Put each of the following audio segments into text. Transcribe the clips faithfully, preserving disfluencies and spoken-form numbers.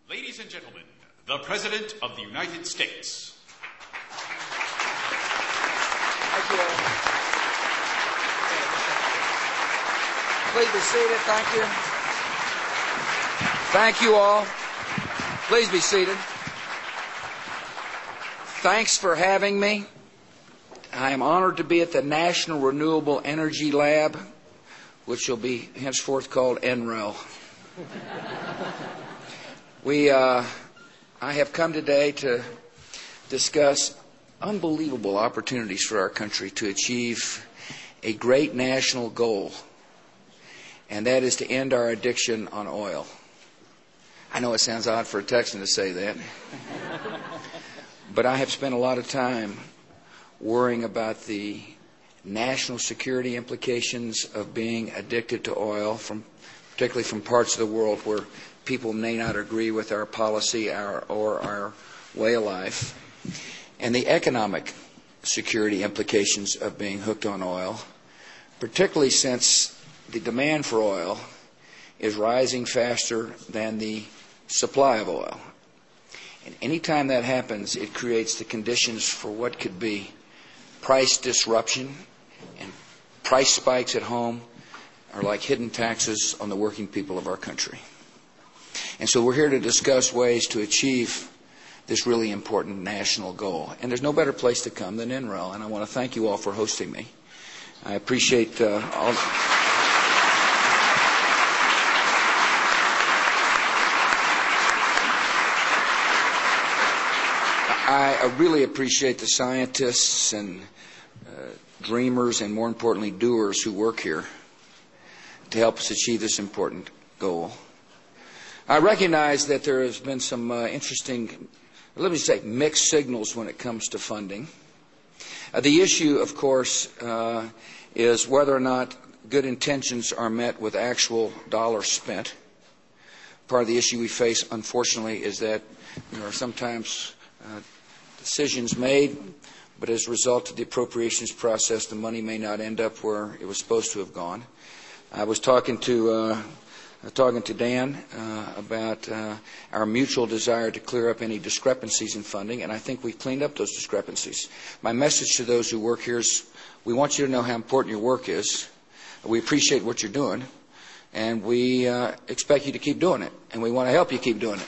Ladies and gentlemen, the President of the United States. Thank you all. Please be seated. Thank you. Thank you all. Please be seated. Thanks for having me. I am honored to be at the National Renewable Energy Lab, which will be henceforth called N R E L. We, uh, I have come today to discuss unbelievable opportunities for our country to achieve a great national goal, and that is to end our addiction on oil. I know it sounds odd for a Texan to say that, but I have spent a lot of time worrying about the national security implications of being addicted to oil, from particularly from parts of the world where people may not agree with our policy our, or our way of life, and the economic security implications of being hooked on oil, particularly since the demand for oil is rising faster than the supply of oil. And any time that happens, it creates the conditions for what could be price disruption, and price spikes at home are like hidden taxes on the working people of our country. And so we're here to discuss ways to achieve this really important national goal. And there's no better place to come than N R E L, and I want to thank you all for hosting me. I appreciate uh, all... I really appreciate the scientists and uh, dreamers and, more importantly, doers who work here to help us achieve this important goal. I recognize that there has been some uh, interesting, let me say, mixed signals when it comes to funding. Uh, the issue, of course, uh, is whether or not good intentions are met with actual dollars spent. Part of the issue we face, unfortunately, is that there are sometimes uh, decisions made, but as a result of the appropriations process, the money may not end up where it was supposed to have gone. I was talking to uh, talking to Dan uh, about uh, our mutual desire to clear up any discrepancies in funding, and I think we've cleaned up those discrepancies. My message to those who work here is we want you to know how important your work is. We appreciate what you're doing, and we uh, expect you to keep doing it, and we want to help you keep doing it.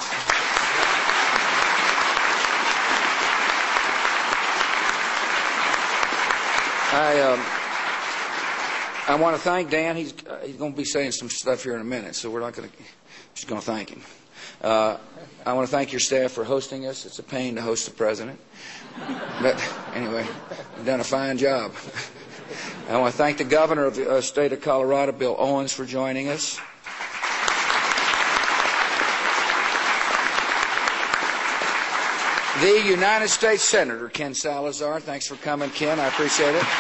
I, um, I want to thank Dan. He's, uh, he's going to be saying some stuff here in a minute, so we're not going to, just going to thank him. Uh, I want to thank your staff for hosting us. It's a pain to host the president. But anyway, you've done a fine job. I want to thank the governor of the uh, state of Colorado, Bill Owens, for joining us. The United States Senator, Ken Salazar. Thanks for coming, Ken. I appreciate it.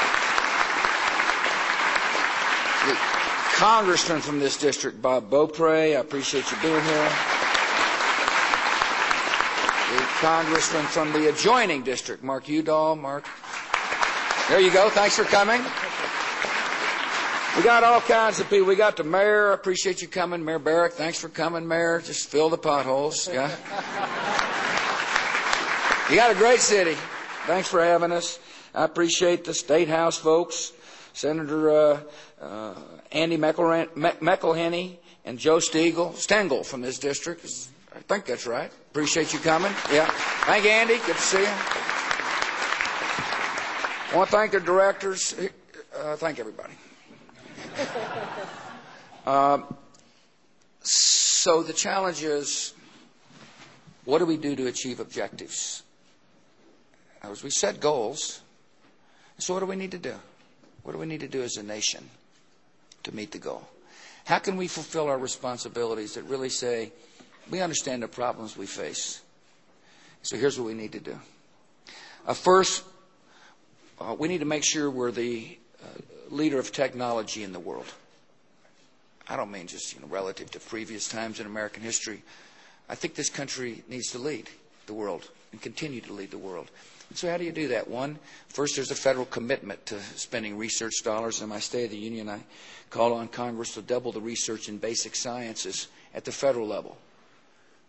The Congressman from this district, Bob Beaupre. I appreciate you being here. The Congressman from the adjoining district, Mark Udall. Mark. There you go. Thanks for coming. We got all kinds of people. We got the mayor. I appreciate you coming. Mayor Barrick, thanks for coming, Mayor. Just fill the potholes. Yeah. You got a great city. Thanks for having us. I appreciate the State House folks, Senator uh, uh, Andy McElhenney and Joe Stiegel, Stengel from this district. I think that's right. Appreciate you coming. Yeah. Thank you, Andy. Good to see you. I want to thank the directors. Uh, thank everybody. Uh, so the challenge is, what do we do to achieve objectives? As we set goals, so what do we need to do? What do we need to do as a nation to meet the goal? How can we fulfill our responsibilities that really say, we understand the problems we face, so here's what we need to do. Uh, first, uh, we need to make sure we're the uh, leader of technology in the world. I don't mean just you know, relative to previous times in American history. I think this country needs to lead the world and continue to lead the world. And so how do you do that? One, first there's a federal commitment to spending research dollars. In my State of the Union, I call on Congress to double the research in basic sciences at the federal level.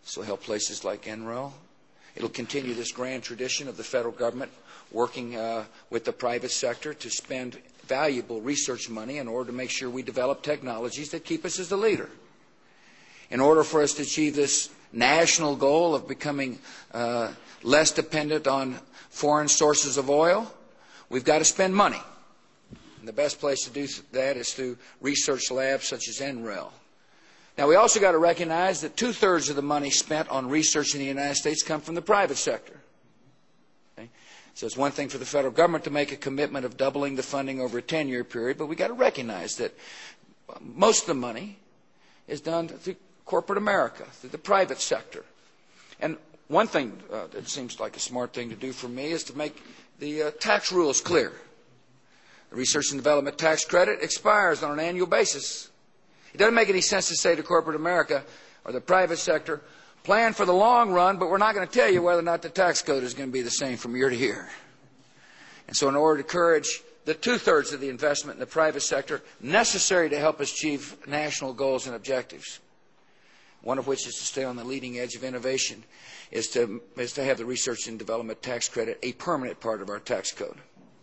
This will help places like N R E L. It'll continue this grand tradition of the federal government working uh, with the private sector to spend valuable research money in order to make sure we develop technologies that keep us as the leader. In order for us to achieve this national goal of becoming uh, less dependent on foreign sources of oil, we've got to spend money. And the best place to do that is through research labs such as N R E L. Now, we also got to recognize that two-thirds of the money spent on research in the United States come from the private sector. Okay? So it's one thing for the federal government to make a commitment of doubling the funding over a ten-year period, but we got to recognize that most of the money is done through corporate America, through the private sector. And one thing uh, that seems like a smart thing to do for me is to make the uh, tax rules clear. The research and development tax credit expires on an annual basis. It doesn't make any sense to say to corporate America or the private sector, plan for the long run, but we're not going to tell you whether or not the tax code is going to be the same from year to year. And so in order to encourage the two-thirds of the investment in the private sector necessary to help us achieve national goals and objectives, one of which is to stay on the leading edge of innovation, is to, is to have the research and development tax credit a permanent part of our tax code.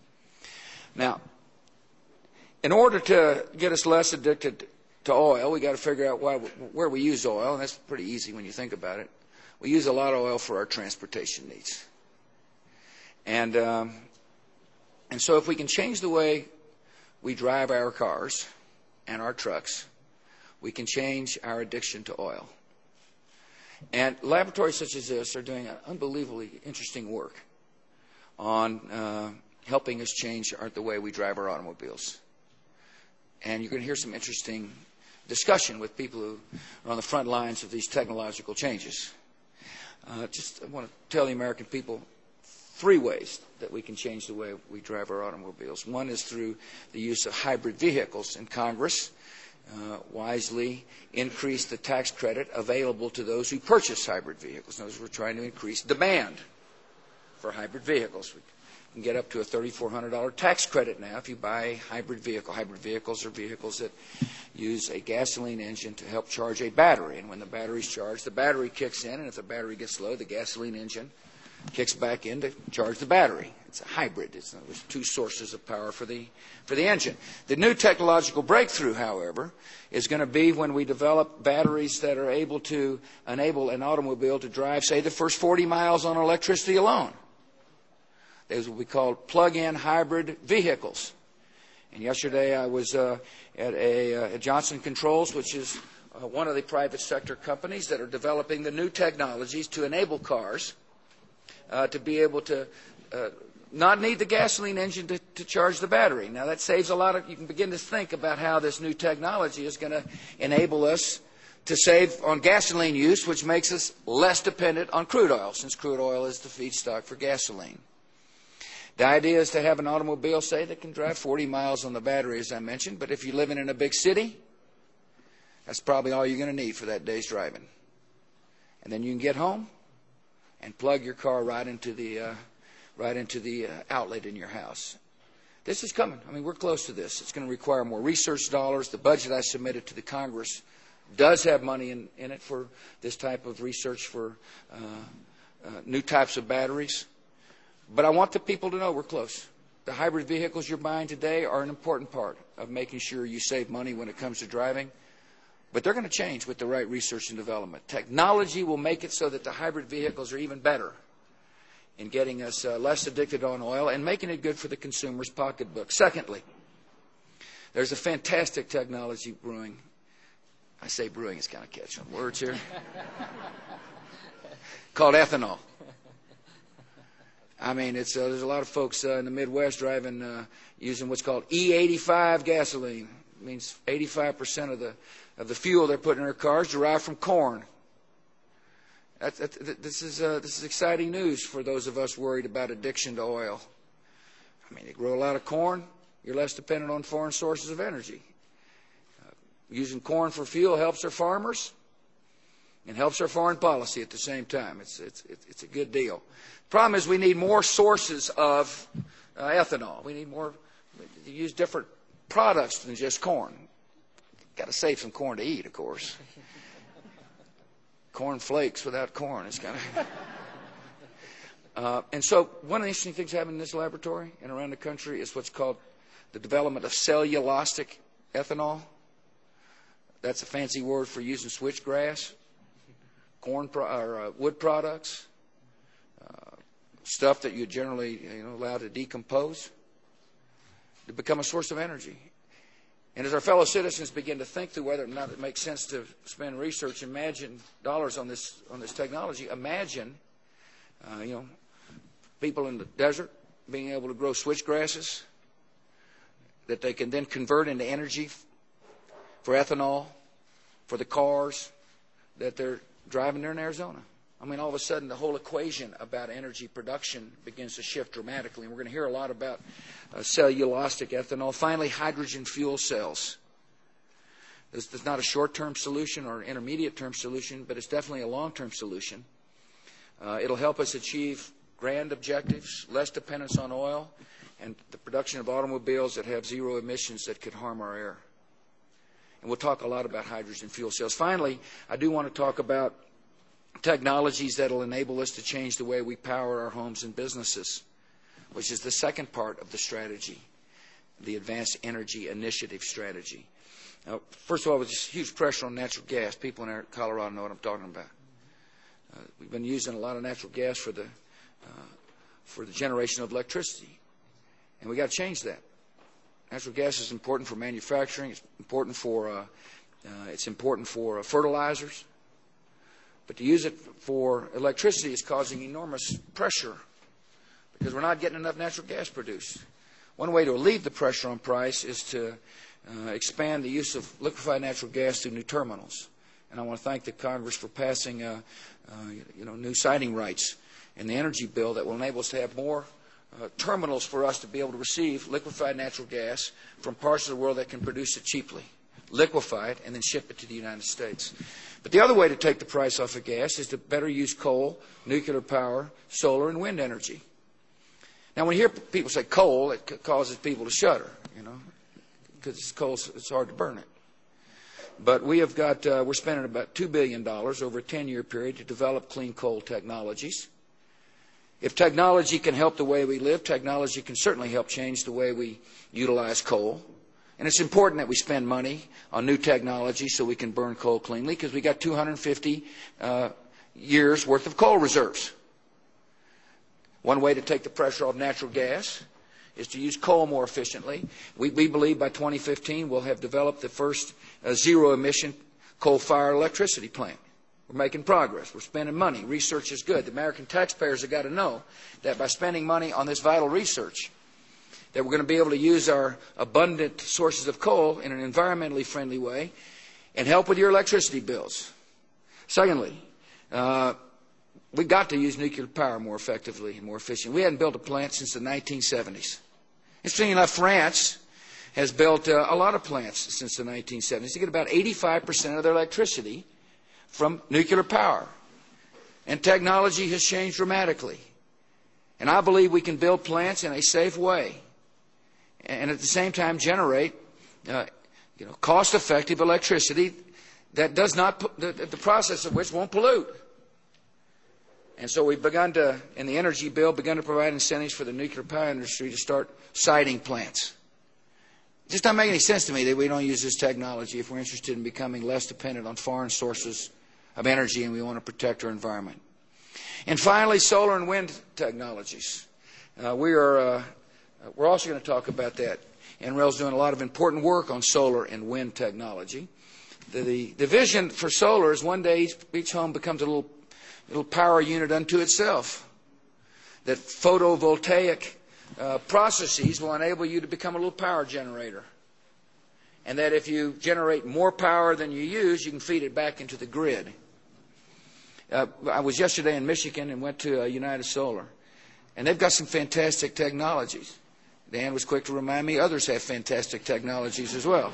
Now, in order to get us less addicted to oil, we got to figure out why, where we use oil, and that's pretty easy when you think about it. We use a lot of oil for our transportation needs. And, um, and so if we can change the way we drive our cars and our trucks, we can change our addiction to oil. And laboratories such as this are doing unbelievably interesting work on uh, helping us change our, the way we drive our automobiles. And you're going to hear some interesting discussion with people who are on the front lines of these technological changes. Uh, just I want to tell the American people three ways that we can change the way we drive our automobiles. One is through the use of hybrid vehicles, and Congress uh, wisely increased the tax credit available to those who purchase hybrid vehicles. In other words, we're trying to increase demand for hybrid vehicles. We can get up to a three thousand four hundred dollars tax credit now if you buy a hybrid vehicle. Hybrid vehicles are vehicles that use a gasoline engine to help charge a battery. And when the battery's charged, the battery kicks in, and if the battery gets low, the gasoline engine kicks back in to charge the battery. It's a hybrid. It's, there's two sources of power for the, for the engine. The new technological breakthrough, however, is going to be when we develop batteries that are able to enable an automobile to drive, say, the first forty miles on electricity alone. Those will be called plug-in hybrid vehicles. And yesterday I was uh, at, a, uh, at Johnson Controls, which is uh, one of the private sector companies that are developing the new technologies to enable cars uh, to be able to uh, not need the gasoline engine to, to charge the battery. Now that saves a lot of, you can begin to think about how this new technology is going to enable us to save on gasoline use, which makes us less dependent on crude oil, since crude oil is the feedstock for gasoline. The idea is to have an automobile, say, that can drive forty miles on the battery, as I mentioned, but if you're living in a big city, that's probably all you're going to need for that day's driving. And then you can get home and plug your car right into the, uh, right into the uh, outlet in your house. This is coming. I mean, we're close to this. It's going to require more research dollars. The budget I submitted to the Congress does have money in, in it for this type of research for uh, uh, new types of batteries. But I want the people to know we're close. The hybrid vehicles you're buying today are an important part of making sure you save money when it comes to driving. But they're going to change with the right research and development. Technology will make it so that the hybrid vehicles are even better in getting us uh, less addicted on oil and making it good for the consumer's pocketbook. Secondly, there's a fantastic technology brewing. I say brewing, it's kind of catchy on words here. Called ethanol. I mean, it's, uh, there's a lot of folks uh, in the Midwest driving, uh, using what's called E eighty-five gasoline. It means eighty-five percent of the of the fuel they're putting in their cars derived from corn. That, that, this is uh, this is exciting news for those of us worried about addiction to oil. I mean, they grow a lot of corn. You're less dependent on foreign sources of energy. Uh, using corn for fuel helps our farmers and helps our foreign policy at the same time. It's it's it's a good deal. The problem is we need more sources of uh, ethanol. We need more to use different products than just corn. Got to save some corn to eat, of course. corn flakes without corn. It's kind of... uh, and so one of the interesting things happening in this laboratory and around the country is what's called the development of cellulosic ethanol. That's a fancy word for using switchgrass, corn pro- or uh, wood products, uh, stuff that you generally you know allow to decompose, to become a source of energy. And as our fellow citizens begin to think through whether or not it makes sense to spend research, imagine dollars on this on this technology. Imagine, uh, you know, people in the desert being able to grow switchgrasses that they can then convert into energy for ethanol, for the cars that they're driving there in Arizona. I mean, all of a sudden, the whole equation about energy production begins to shift dramatically. And we're going to hear a lot about uh, cellulosic ethanol. Finally, hydrogen fuel cells. This is not a short-term solution or an intermediate-term solution, but it's definitely a long-term solution. Uh, it'll help us achieve grand objectives, less dependence on oil, and the production of automobiles that have zero emissions that could harm our air. And we'll talk a lot about hydrogen fuel cells. Finally, I do want to talk about technologies that will enable us to change the way we power our homes and businesses, which is the second part of the strategy, the Advanced Energy Initiative strategy. Now, first of all, there's huge pressure on natural gas. People in Colorado know what I'm talking about. Uh, we've been using a lot of natural gas for the uh, for the generation of electricity, and we got to change that. Natural gas is important for manufacturing. It's important for uh, uh, it's important for uh, fertilizers. But to use it for electricity is causing enormous pressure because we're not getting enough natural gas produced. One way to relieve the pressure on price is to uh, expand the use of liquefied natural gas through new terminals. And I want to thank the Congress for passing uh, uh, you know, new siting rights in the energy bill that will enable us to have more uh, terminals for us to be able to receive liquefied natural gas from parts of the world that can produce it cheaply, liquefy it, and then ship it to the United States. But the other way to take the price off of gas is to better use coal, nuclear power, solar, and wind energy. Now, when you hear people say coal, it causes people to shudder, you know, because it's coal, it's hard to burn it. But we have got, uh, we're spending about two billion dollars over a ten-year period to develop clean coal technologies. If technology can help the way we live, technology can certainly help change the way we utilize coal. And it's important that we spend money on new technology so we can burn coal cleanly because we got two hundred fifty uh, years worth of coal reserves. One way to take the pressure off natural gas is to use coal more efficiently. We, we believe by twenty fifteen we'll have developed the first uh, zero-emission coal-fired electricity plant. We're making progress. We're spending money. Research is good. The American taxpayers have got to know that by spending money on this vital research, that we're going to be able to use our abundant sources of coal in an environmentally friendly way and help with your electricity bills. Secondly, uh, we've got to use nuclear power more effectively and more efficiently. We hadn't built a plant since the nineteen seventies. Interestingly enough, France has built uh, a lot of plants since the nineteen seventies. They get about eighty-five percent of their electricity from nuclear power. And technology has changed dramatically. And I believe we can build plants in a safe way and at the same time generate uh, you know, cost-effective electricity that does not, the, the process of which won't pollute. And so we've begun to, in the energy bill, begun to provide incentives for the nuclear power industry to start siting plants. It just doesn't make any sense to me that we don't use this technology if we're interested in becoming less dependent on foreign sources of energy and we want to protect our environment. And finally, solar and wind technologies. Uh, we are, uh, we're also going to talk about that. N R E L's doing a lot of important work on solar and wind technology. The, the, the vision for solar is one day each, each home becomes a little, little power unit unto itself. That photovoltaic uh, processes will enable you to become a little power generator. And that if you generate more power than you use, you can feed it back into the grid. Uh, I was yesterday in Michigan and went to uh, United Solar. And they've got some fantastic technologies. Dan was quick to remind me others have fantastic technologies as well.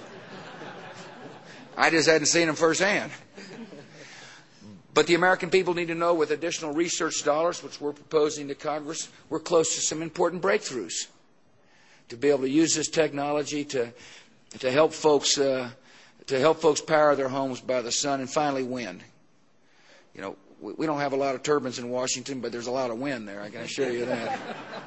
I just hadn't seen them firsthand. But the American people need to know with additional research dollars, which we're proposing to Congress, we're close to some important breakthroughs to be able to use this technology to to help folks uh, to help folks power their homes by the sun, and finally wind. You know, we, we don't have a lot of turbines in Washington, but there's a lot of wind there, I can assure you that.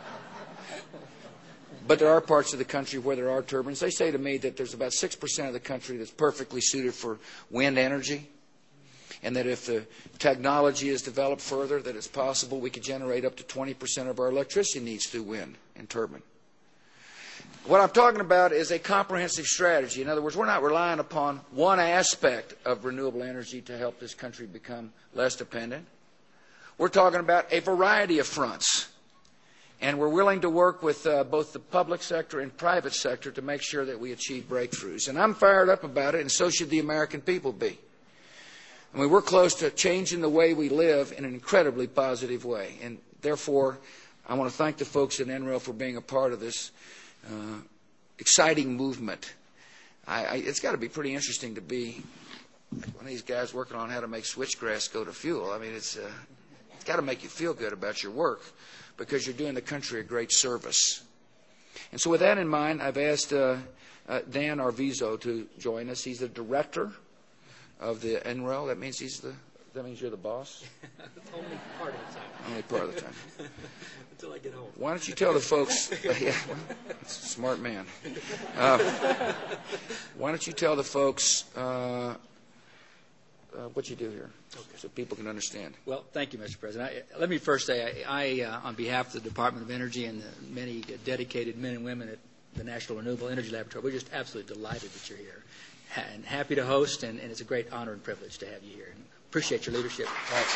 But there are parts of the country where there are turbines. They say to me that there's about six percent of the country that's perfectly suited for wind energy, and that if the technology is developed further, that it's possible we could generate up to twenty percent of our electricity needs through wind and turbine. What I'm talking about is a comprehensive strategy. In other words, we're not relying upon one aspect of renewable energy to help this country become less dependent. We're talking about a variety of fronts. And we're willing to work with uh, both the public sector and private sector to make sure that we achieve breakthroughs. And I'm fired up about it, and so should the American people be. I mean, we're close to changing the way we live in an incredibly positive way. And therefore, I want to thank the folks at N R E L for being a part of this uh, exciting movement. I, I, it's got to be pretty interesting to be one of these guys working on how to make switchgrass go to fuel. I mean, it's, uh, it's got to make you feel good about your work, because you're doing the country a great service. And so with that in mind, I've asked uh, uh, Dan Arvizo to join us. He's the director of the N R E L. That means he's the. That means you're the boss? Only part of the time. Only part of the time. Until I get home. Why don't you tell the folks... Uh, yeah, that's a smart man. Uh, why don't you tell the folks uh, uh, what you do here, okay, so people can understand? Well, thank you, Mister President. I, let me first say, I, I uh, on behalf of the Department of Energy and the many dedicated men and women at the National Renewable Energy Laboratory, we're just absolutely delighted that you're here, and happy to host, and, and it's a great honor and privilege to have you here. And appreciate your leadership. Thanks.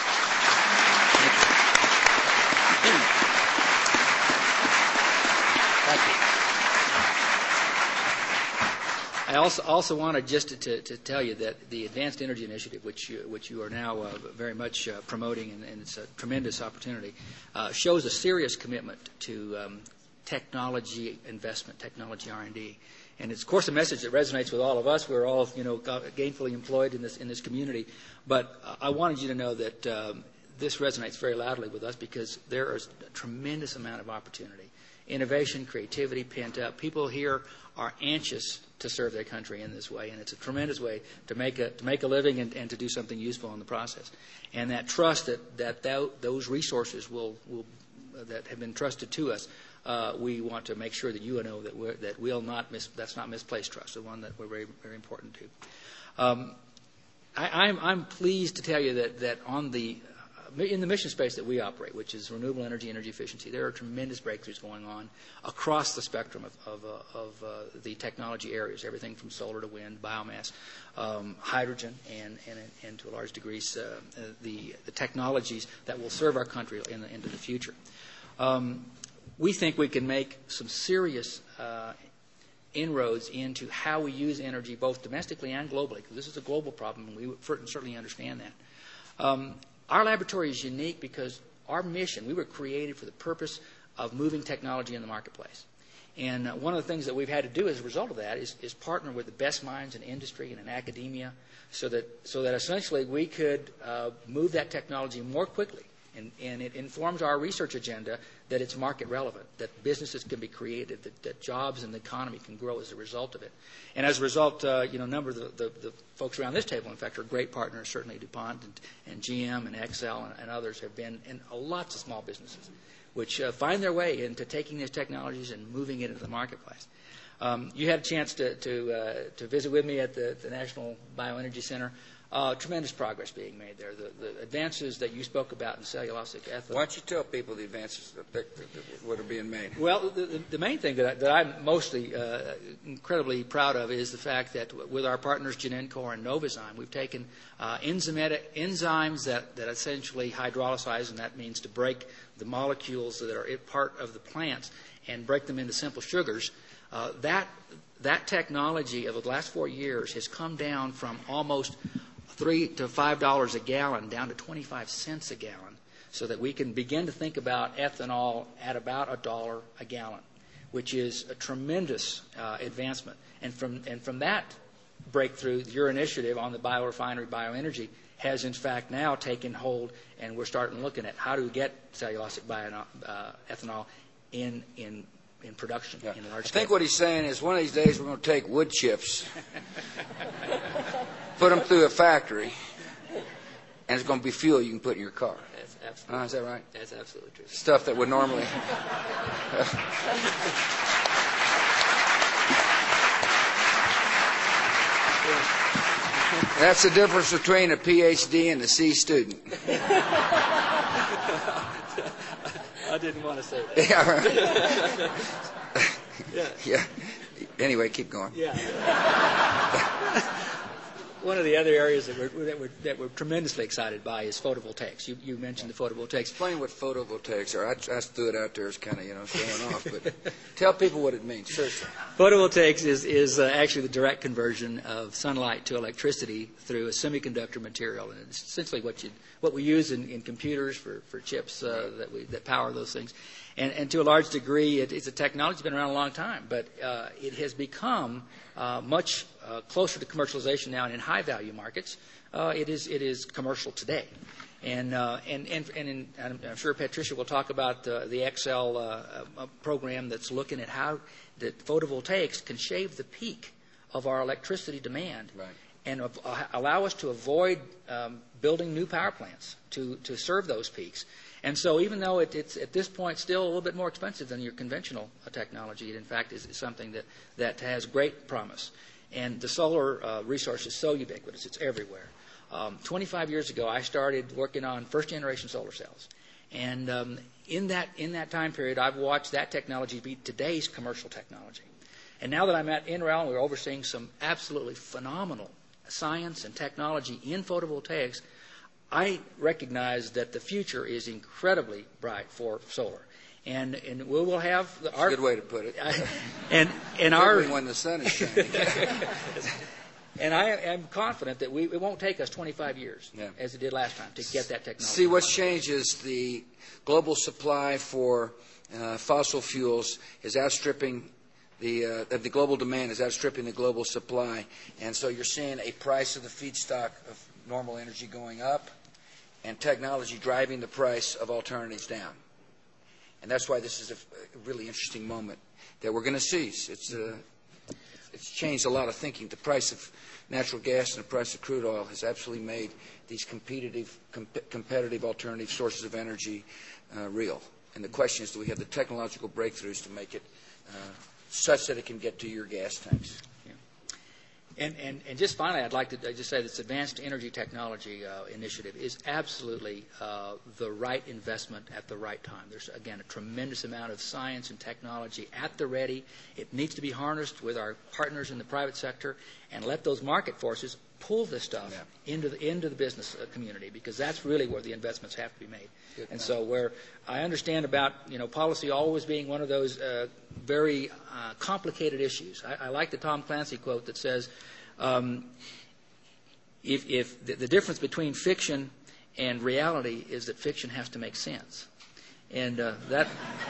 Thank you. I also also wanted just to, to, to tell you that the Advanced Energy Initiative, which you, which you are now uh, very much uh, promoting, and, and it's a tremendous opportunity, uh, shows a serious commitment to um, technology investment, technology R and D. And it's, of course, a message that resonates with all of us. We're all, you know, gainfully employed in this in this community. But I wanted you to know that um, this resonates very loudly with us, because there is a tremendous amount of opportunity, innovation, creativity, pent up. People here are anxious to serve their country in this way, and it's a tremendous way to make a to make a living and, and to do something useful in the process. And that trust that that th- those resources will will uh, that have been trusted to us. Uh, we want to make sure that you know that we're, that we'll not mis- that's not misplaced trust, the one that we're very very important to. Um, I, I'm, I'm pleased to tell you that that on the uh, in the mission space that we operate, which is renewable energy, energy efficiency, there are tremendous breakthroughs going on across the spectrum of of, uh, of uh, the technology areas, everything from solar to wind, biomass, um, hydrogen, and, and and to a large degree uh, uh, the the technologies that will serve our country in the, into the future. Um, We think we can make some serious uh, inroads into how we use energy, both domestically and globally, because this is a global problem, and we certainly understand that. Um, our laboratory is unique because our mission, we were created for the purpose of moving technology in the marketplace. And uh, one of the things that we've had to do as a result of that is, is partner with the best minds in industry and in academia, so that so that essentially we could uh, move that technology more quickly. And, and it informs our research agenda that it's market relevant, that businesses can be created, that, that jobs and the economy can grow as a result of it. And as a result, uh, you know, a number of the, the, the folks around this table, in fact, are great partners. Certainly DuPont and, and G M and Excel and, and others have been in uh, lots of small businesses, which uh, find their way into taking these technologies and moving it into the marketplace. Um, you had a chance to to, uh, to visit with me at the, the National Bioenergy Center. Uh, tremendous progress being made there. The, the advances that you spoke about in cellulosic ethanol. Why don't you tell people the advances that, that, that, that are being made? Well, the, the main thing that, I, that I'm mostly uh, incredibly proud of is the fact that with our partners Genencor and Novozyme, we've taken uh, enzymatic, enzymes that, that essentially hydrolyze, and that means to break the molecules that are part of the plants and break them into simple sugars. Uh, that that technology of the last four years has come down from almost three to five dollars a gallon down to twenty-five cents a gallon, so that we can begin to think about ethanol at about a dollar a gallon, which is a tremendous uh, advancement. And from and from that breakthrough, your initiative on the biorefinery bioenergy has in fact now taken hold, and we're starting looking at how do we get cellulosic bio, uh, ethanol in in in production yeah. in a large I scale. think what he's saying is one of these days we're going to take wood chips, put them through a factory, and it's going to be fuel you can put in your car. That's absolutely. Uh, is that right? That's absolutely true. Stuff that would normally. That's the difference between a P H D and a C student. I didn't want to say that. Yeah. Right. Yeah. Yeah. Anyway, keep going. Yeah. One of the other areas that we're, that we're, that we're tremendously excited by is photovoltaics. You, you mentioned the photovoltaics. Explain what photovoltaics are. I, I threw it out there as kind of, you know, showing off, but tell people what it means. Seriously. Photovoltaics is, is uh, actually the direct conversion of sunlight to electricity through a semiconductor material. And it's essentially what you what we use in, in computers for, for chips uh, that we that power those things. And, and to a large degree, it, it's a technology that's been around a long time, but uh, it has become uh, much uh, closer to commercialization now. And in high-value markets, uh, it is it is commercial today. And uh, and and, and in, I'm, I'm sure Patricia will talk about uh, the X L uh, uh, program that's looking at how that photovoltaics can shave the peak of our electricity demand, right, and uh, allow us to avoid um, building new power plants to to serve those peaks. And so even though it, it's at this point still a little bit more expensive than your conventional uh, technology, it in fact is, is something that, that has great promise. And the solar uh, resource is so ubiquitous. It's everywhere. Um, twenty-five years ago, I started working on first-generation solar cells. And um, in that in that time period, I've watched that technology be today's commercial technology. And now that I'm at N R E L and we're overseeing some absolutely phenomenal science and technology in photovoltaics, I recognize that the future is incredibly bright for solar, and and we will have the, That's our a good way to put it. and and our when the sun is shining. and I am confident that we it won't take us twenty-five years yeah. as it did last time to get that technology. See, what's changed is the global supply for uh, fossil fuels is outstripping the uh, the global demand is outstripping the global supply, and so you're seeing a price of the feedstock of normal energy going up, and technology driving the price of alternatives down. And that's why this is a, a really interesting moment that we're going to see. It's, uh, it's changed a lot of thinking. The price of natural gas and the price of crude oil has absolutely made these competitive, com- competitive alternative sources of energy uh, real. And the question is, do we have the technological breakthroughs to make it uh, such that it can get to your gas tanks? And, and, and just finally, I'd like to just say this Advanced Energy Technology uh, Initiative is absolutely uh, the right investment at the right time. There's, again, a tremendous amount of science and technology at the ready. It needs to be harnessed with our partners in the private sector and let those market forces pull this stuff yeah. into the into the business uh, community, because that's really where the investments have to be made. Good and point. So where I understand about you know policy always being one of those uh, very uh, complicated issues. I, I like the Tom Clancy quote that says, um, if, if the, the difference between fiction and reality is that fiction has to make sense. And uh, that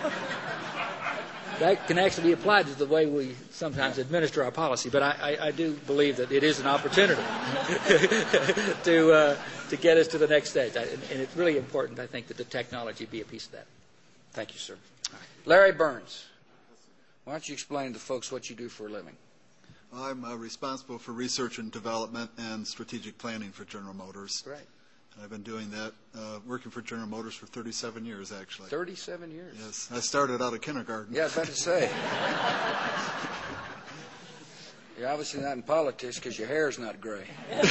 that can actually be applied to the way we sometimes administer our policy. But I, I, I do believe that it is an opportunity to uh, to get us to the next stage. I, and, and it's really important, I think, that the technology be a piece of that. Thank you, sir. Larry Burns, why don't you explain to folks what you do for a living? Well, I'm uh, responsible for research and development and strategic planning for General Motors. Right. I've been doing that, uh, working for General Motors for thirty-seven years, actually. thirty-seven years? Yes. I started out of kindergarten. Yeah, I was about to say. You're obviously not in politics because your hair's not gray.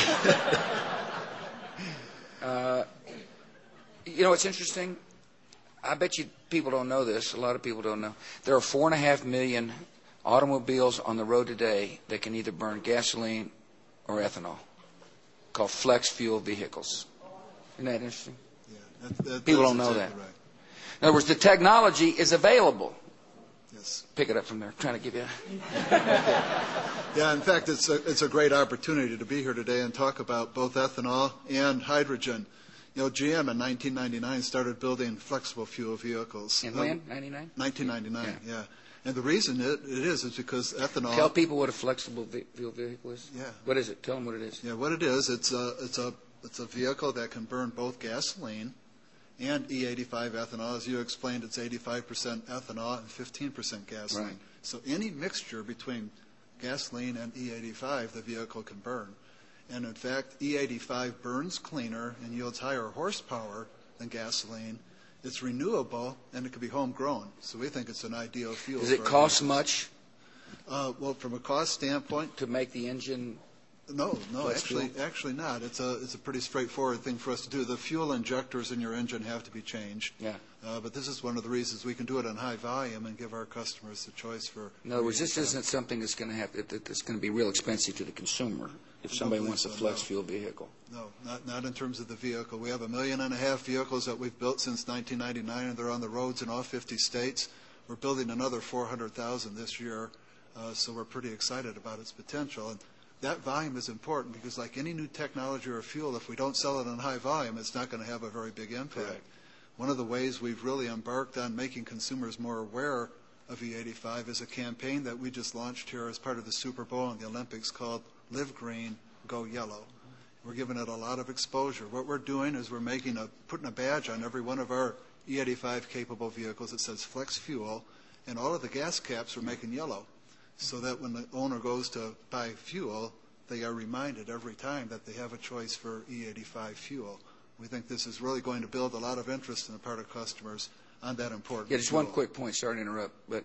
uh, you know, it's interesting. I bet you people don't know this. A lot of people don't know. There are four and a half million automobiles on the road today that can either burn gasoline or ethanol, called flex fuel vehicles. Isn't that interesting? Yeah, that, that, People don't know exactly that. Right. In other words, the technology is available. Yes. Pick it up from there. I'm trying to give you Yeah, in fact, it's a, it's a great opportunity to be here today and talk about both ethanol and hydrogen. You know, G M in nineteen ninety-nine started building flexible fuel vehicles. In when? ninety-nine? nineteen ninety-nine, yeah. yeah. And the reason it, it is is because ethanol... Tell people what a flexible fuel vehicle is. Yeah. What is it? Tell them what it is. Yeah, what it is, it's a, it's a, it's a vehicle that can burn both gasoline and E eighty-five ethanol. As you explained, it's eighty-five percent ethanol and fifteen percent gasoline. Right. So any mixture between gasoline and E eighty-five, the vehicle can burn. And in fact, E eighty-five burns cleaner and yields higher horsepower than gasoline. It's renewable, and it can be homegrown. So we think it's an ideal fuel. Does it cost much? Uh, well, from a cost standpoint, to make the engine? No, no, Flex actually, fuel? actually not. It's a it's a pretty straightforward thing for us to do. The fuel injectors in your engine have to be changed. Yeah. Uh, but this is one of the reasons we can do it on high volume and give our customers the choice for. In other words, this isn't something that's going to have that, that's going to be real expensive to the consumer if somebody wants a so, flex no. fuel vehicle. No, not not in terms of the vehicle. We have a million and a half vehicles that we've built since nineteen ninety-nine, and they're on the roads in all fifty states. We're building another four hundred thousand this year, uh, so we're pretty excited about its potential. And that volume is important because, like any new technology or fuel, if we don't sell it in high volume, it's not going to have a very big impact. Correct. One of the ways we've really embarked on making consumers more aware of E eighty-five is a campaign that we just launched here as part of the Super Bowl and the Olympics called Live Green, Go Yellow. We're giving it a lot of exposure. What we're doing is we're making a putting a badge on every one of our E eighty-five capable vehicles that says Flex Fuel, and all of the gas caps are making yellow, so that when the owner goes to buy fuel, they are reminded every time that they have a choice for E eighty-five fuel. We think this is really going to build a lot of interest on the part of customers on that important Yeah, just fuel. one quick point. Sorry to interrupt, but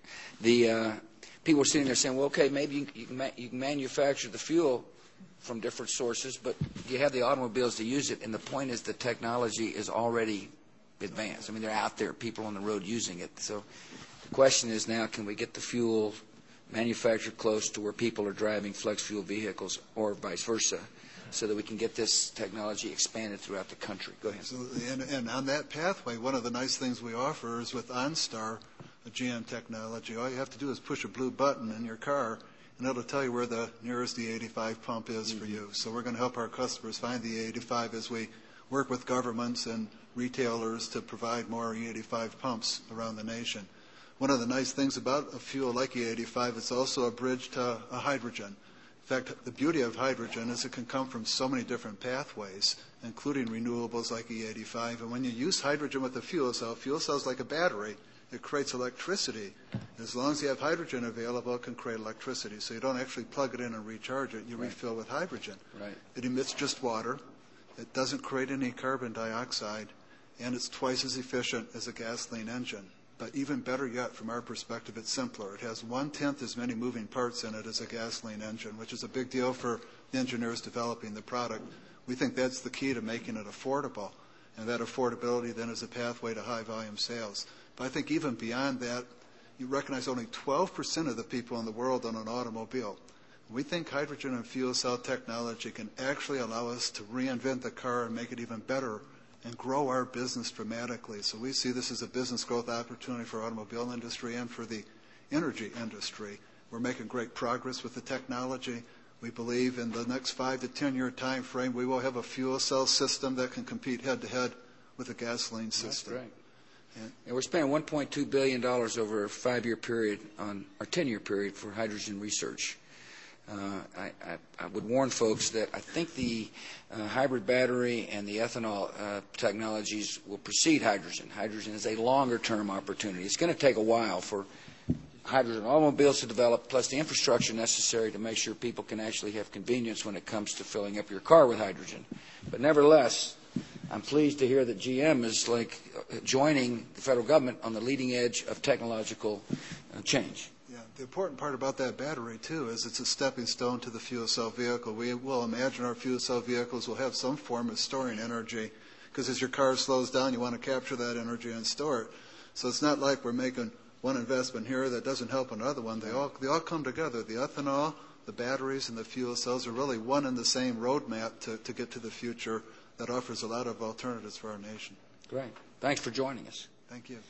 the uh, people are sitting there saying, well, okay, maybe you, you, can ma- you can manufacture the fuel from different sources, but you have the automobiles to use it, and the point is the technology is already advanced. I mean, they're out there, people on the road using it. So the question is now, can we get the fuel manufactured close to where people are driving flex fuel vehicles, or vice versa, so that we can get this technology expanded throughout the country? Go ahead. Absolutely. And, and on that pathway, one of the nice things we offer is with OnStar, a G M technology. All you have to do is push a blue button in your car, and it'll tell you where the nearest E eighty-five pump is mm-hmm. for you. So we're going to help our customers find the E eighty-five as we work with governments and retailers to provide more E eighty-five pumps around the nation. One of the nice things about a fuel like E eighty-five, it's also a bridge to a hydrogen. In fact, the beauty of hydrogen is it can come from so many different pathways, including renewables like E eighty-five. And when you use hydrogen with a fuel cell, fuel cell is like a battery. It creates electricity. As long as you have hydrogen available, it can create electricity. So you don't actually plug it in and recharge it. You right. refill with hydrogen. Right. It emits just water. It doesn't create any carbon dioxide. And it's twice as efficient as a gasoline engine. But even better yet, from our perspective, it's simpler. It has one-tenth as many moving parts in it as a gasoline engine, which is a big deal for the engineers developing the product. We think that's the key to making it affordable, and that affordability then is a pathway to high-volume sales. But I think even beyond that, you recognize only twelve percent of the people in the world own an automobile. We think hydrogen and fuel cell technology can actually allow us to reinvent the car and make it even better and grow our business dramatically. So we see this as a business growth opportunity for the automobile industry and for the energy industry. We're making great progress with the technology. We believe in the next five to ten year time frame, we will have a fuel cell system that can compete head to head with a gasoline system. That's right. And, and we're spending one point two billion dollars over a five-year period on, or ten-year period for hydrogen research. Uh, I, I, I would warn folks that I think the uh, hybrid battery and the ethanol uh, technologies will precede hydrogen. Hydrogen is a longer-term opportunity. It's going to take a while for hydrogen automobiles to develop, plus the infrastructure necessary to make sure people can actually have convenience when it comes to filling up your car with hydrogen. But nevertheless, I'm pleased to hear that G M is like joining the federal government on the leading edge of technological uh, change. The important part about that battery, too, is it's a stepping stone to the fuel cell vehicle. We will imagine our fuel cell vehicles will have some form of storing energy, because as your car slows down, you want to capture that energy and store it. So it's not like we're making one investment here that doesn't help another one. They all, they all come together. The ethanol, the batteries, and the fuel cells are really one and the same roadmap to, to get to the future that offers a lot of alternatives for our nation. Great. Thanks for joining us. Thank you.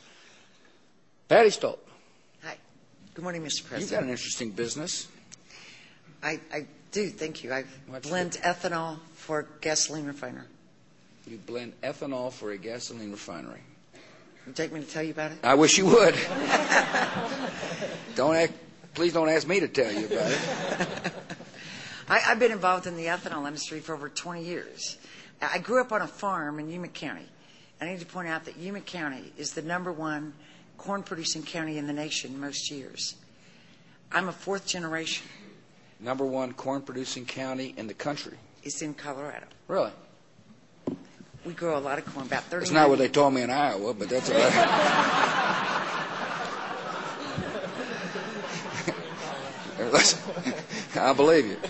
Patty Stolt. Hi. Good morning, Mister President. You've got an interesting business. I, I do, thank you. I What's blend the- ethanol for gasoline refiner. You blend ethanol for a gasoline refinery. Would you take me to tell you about it? I wish you would. don't act, please don't ask me to tell you about it. I, I've been involved in the ethanol industry for over twenty years. I grew up on a farm in Yuma County. I need to point out that Yuma County is the number one corn-producing county in the nation most years. I'm a fourth generation. Number one corn-producing county in the country. is in Colorado. Really? We grow a lot of corn, about thirty. That's not what they told me in Iowa, but that's all right. I believe you.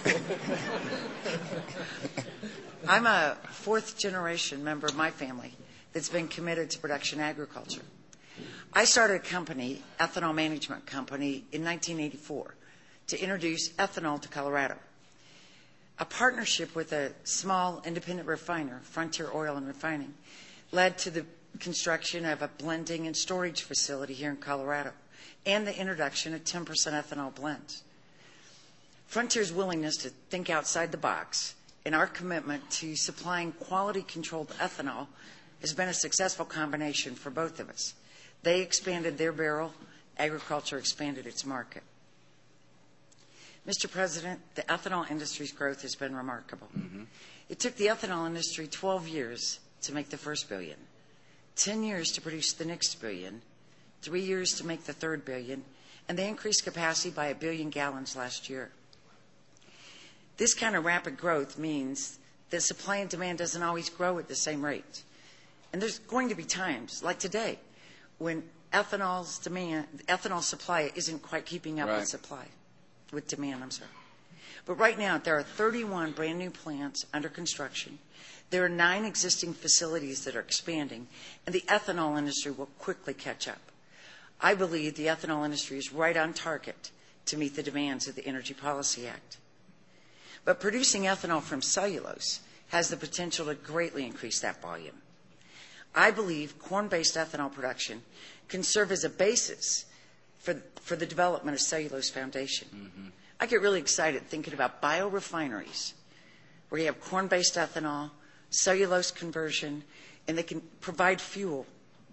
I'm a fourth generation member of my family that's been committed to production agriculture. I started a company, Ethanol Management Company, in nineteen eighty-four to introduce ethanol to Colorado. A partnership with a small independent refiner, Frontier Oil and Refining, led to the construction of a blending and storage facility here in Colorado and the introduction of ten percent ethanol blends. Frontier's willingness to think outside the box and our commitment to supplying quality-controlled ethanol has been a successful combination for both of us. They expanded their barrel, agriculture expanded its market. Mister President, the ethanol industry's growth has been remarkable. Mm-hmm. It took the ethanol industry twelve years to make the first billion, ten years to produce the next billion, three years to make the third billion, and they increased capacity by a billion gallons last year. This kind of rapid growth means that supply and demand doesn't always grow at the same rate. And there's going to be times, like today, when ethanol's demand, ethanol supply isn't quite keeping up right. with supply, with demand, I'm sorry. But right now, there are thirty-one brand new plants under construction. There are nine existing facilities that are expanding, and the ethanol industry will quickly catch up. I believe the ethanol industry is right on target to meet the demands of the Energy Policy Act. But producing ethanol from cellulose has the potential to greatly increase that volume. I believe corn-based ethanol production can serve as a basis for, for the development of Cellulose Foundation. Mm-hmm. I get really excited thinking about biorefineries where you have corn-based ethanol, cellulose conversion, and they can provide fuel.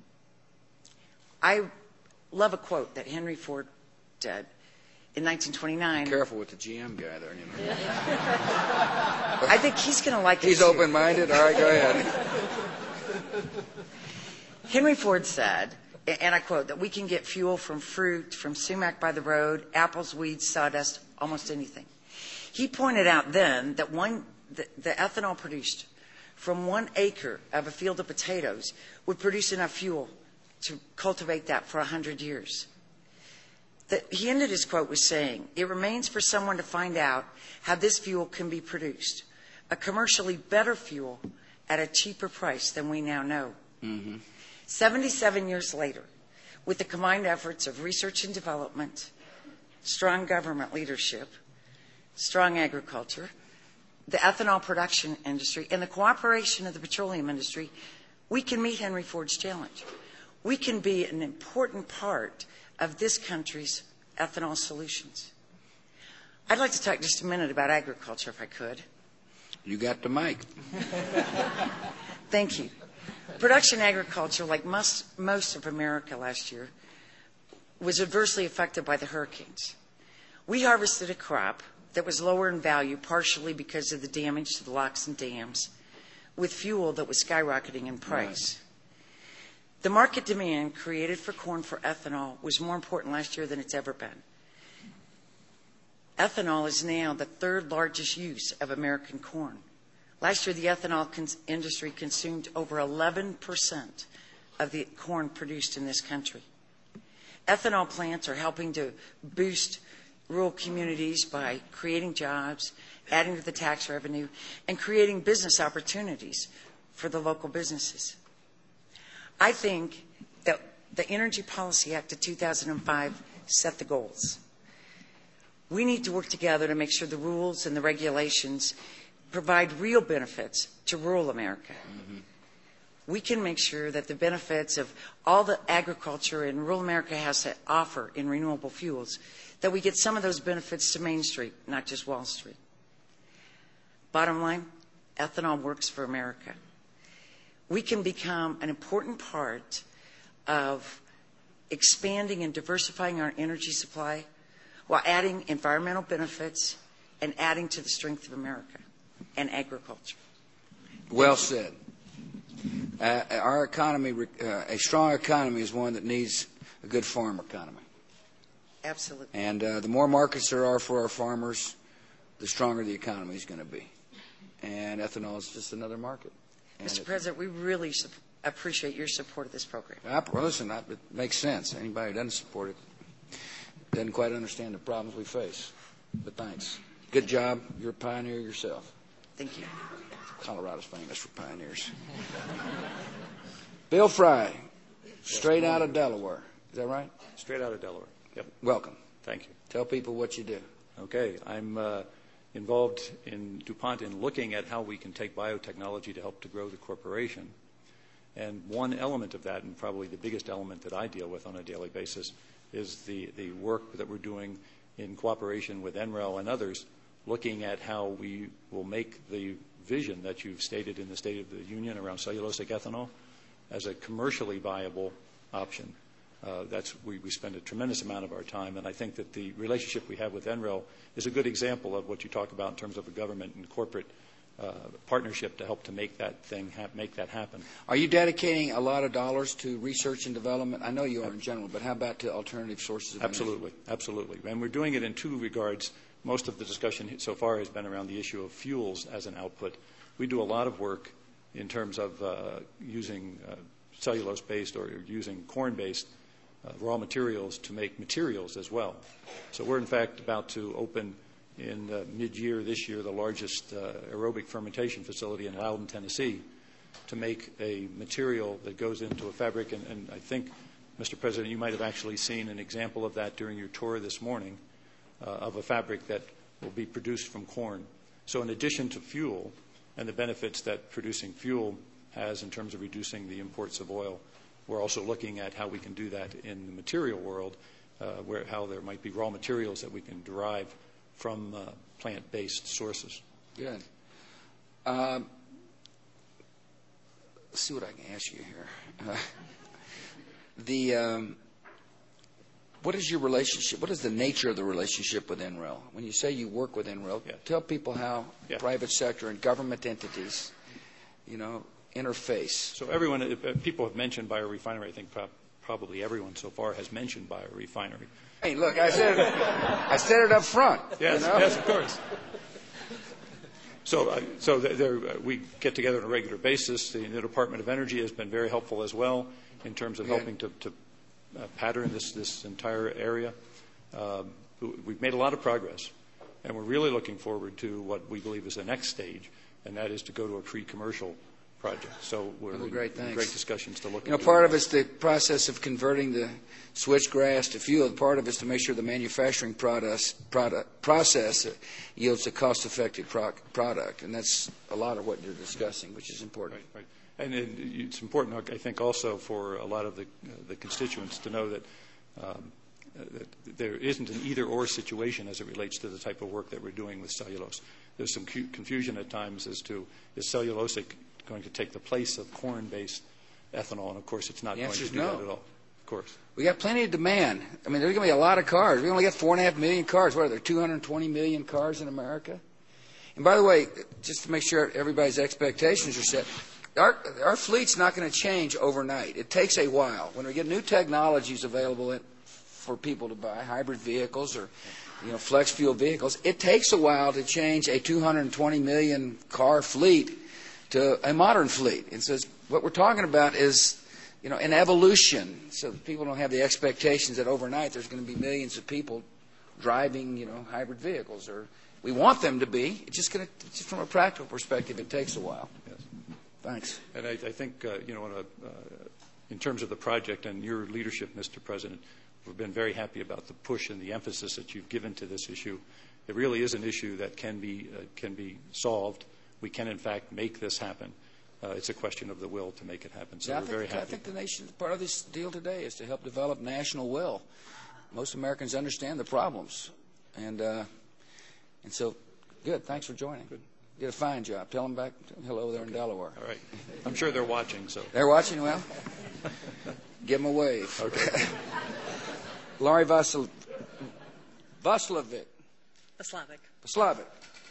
I love a quote that Henry Ford said in nineteen twenty-nine. Be careful with the G M guy there. You know. I think he's going to like it. He's too. open-minded. All right, go ahead. Henry Ford said, and I quote, that we can get fuel from fruit, from sumac by the road, apples, weeds, sawdust, almost anything. He pointed out then that one, the, the ethanol produced from one acre of a field of potatoes would produce enough fuel to cultivate that for a hundred years. That he ended his quote with saying, "It remains for someone to find out how this fuel can be produced, a commercially better fuel at a cheaper price than we now know." Mm-hmm. seventy-seven years later, with the combined efforts of research and development, strong government leadership, strong agriculture, the ethanol production industry, and the cooperation of the petroleum industry, we can meet Henry Ford's challenge. We can be an important part of this country's ethanol solutions. I'd like to talk just a minute about agriculture, if I could. You got the mic. Thank you. Production agriculture, like most, most of America last year, was adversely affected by the hurricanes. We harvested a crop that was lower in value, partially because of the damage to the locks and dams, with fuel that was skyrocketing in price. Right. The market demand created for corn for ethanol was more important last year than it's ever been. Ethanol is now the third largest use of American corn. Last year, the ethanol cons- industry consumed over eleven percent of the corn produced in this country. Ethanol plants are helping to boost rural communities by creating jobs, adding to the tax revenue, and creating business opportunities for the local businesses. I think that the Energy Policy Act of two thousand five set the goals. We need to work together to make sure the rules and the regulations provide real benefits to rural America. Mm-hmm. We can make sure that the benefits of all the agriculture in rural America has to offer in renewable fuels, that we get some of those benefits to Main Street, not just Wall Street. Bottom line, ethanol works for America. We can become an important part of expanding and diversifying our energy supply while adding environmental benefits and adding to the strength of America and agriculture. Well said. Uh, our economy, uh, a strong economy is one that needs a good farm economy. Absolutely. And uh, the more markets there are for our farmers, the stronger the economy is going to be. And ethanol is just another market. And Mister it, President, we really su- appreciate your support of this program. well, listen, I, it makes sense. Anybody who doesn't support it doesn't quite understand the problems we face. But thanks. Good job. You're a pioneer yourself. Thank you. Colorado's famous for pioneers. Bill Fry, straight out of Delaware. Is that right? Straight out of Delaware. Yep. Welcome. Thank you. Tell people what you do. Okay. I'm uh, involved in DuPont in looking at how we can take biotechnology to help to grow the corporation. And one element of that, and probably the biggest element that I deal with on a daily basis, is the, the work that we're doing in cooperation with N R E L and others, looking at how we will make the vision that you've stated in the State of the Union around cellulosic ethanol as a commercially viable option. Uh, that's we, we spend a tremendous amount of our time, and I think that the relationship we have with N R E L is a good example of what you talk about in terms of a government and corporate uh, partnership to help to make that thing ha- make that happen. Are you dedicating a lot of dollars to research and development? I know you are in general, but how about to alternative sources of Absolutely, energy? absolutely. And we're doing it in two regards. Most of the discussion so far has been around the issue of fuels as an output. We do a lot of work in terms of uh, using uh, cellulose-based or using corn-based uh, raw materials to make materials as well. So we're, in fact, about to open in uh, mid-year this year the largest uh, aerobic fermentation facility in Loudon, Tennessee, to make a material that goes into a fabric. And, and I think, Mister President, you might have actually seen an example of that during your tour this morning, uh, of a fabric that will be produced from corn. So in addition to fuel and the benefits that producing fuel has in terms of reducing the imports of oil, we're also looking at how we can do that in the material world, uh, where how there might be raw materials that we can derive from uh, plant-based sources. Good. Um, let's see what I can ask you here. Uh, the um, what is your relationship? What is the nature of the relationship with N R E L? When you say you work with N R E L, Yeah. tell people how Yeah. private sector and government entities, you know, interface. So everyone, uh, people have mentioned biorefinery. I think pro- probably everyone so far has mentioned biorefinery. Hey, look, I said it. I said it up front. Yes, you know? yes, of course. So, uh, so th- there, uh, we get together on a regular basis. The, the Department of Energy has been very helpful as well in terms of Good. helping to, to uh, pattern this this entire area. Um, we've made a lot of progress, and we're really looking forward to what we believe is the next stage, and that is to go to a pre-commercial project. So we're Well, in, great, in thanks. great discussions to look You know, at. part of it's the process of converting the switchgrass to fuel. Part of it's to make sure the manufacturing product, product, process yields a cost-effective pro- product, and that's a lot of what you're discussing, which is important. Right, right. And it, it's important, I think, also for a lot of the, uh, the constituents to know that, um, that there isn't an either-or situation as it relates to the type of work that we're doing with cellulose. There's some cu- confusion at times as to is cellulosic going to take the place of corn-based ethanol, and of course it's not The going to answer is do no. that at all. Of course. We got plenty of demand. I mean, there's going to be a lot of cars. We only got four and a half million cars. What are there, two hundred twenty million cars in America? And by the way, just to make sure everybody's expectations are set, our, our fleet's not going to change overnight. It takes a while. When we get new technologies available for people to buy, hybrid vehicles or you know, flex fuel vehicles, it takes a while to change a two hundred twenty million car fleet to a modern fleet. And so what we're talking about is, you know, an evolution. So that people don't have the expectations that overnight there's going to be millions of people driving, you know, hybrid vehicles. Or we want them to be. It's just going to, just from a practical perspective, it takes a while. Yes. Thanks. And I, I think, uh, you know, in, a, uh, in terms of the project and your leadership, Mister President, we've been very happy about the push and the emphasis that you've given to this issue. It really is an issue that can be uh, can be solved. We can, in fact, make this happen. Uh, it's a question of the will to make it happen. So Yeah, I we're think, very happy. I think the nation, part of this deal today is to help develop national will. Most Americans understand the problems. And uh, and so, good. Thanks for joining. Good. You did a fine job. Tell them back hello there Okay. in Delaware. All right. I'm sure they're watching. So They're watching? Well, give them a wave. Okay. Laurie Vasil- Vaslovic. Slavic. Slavic.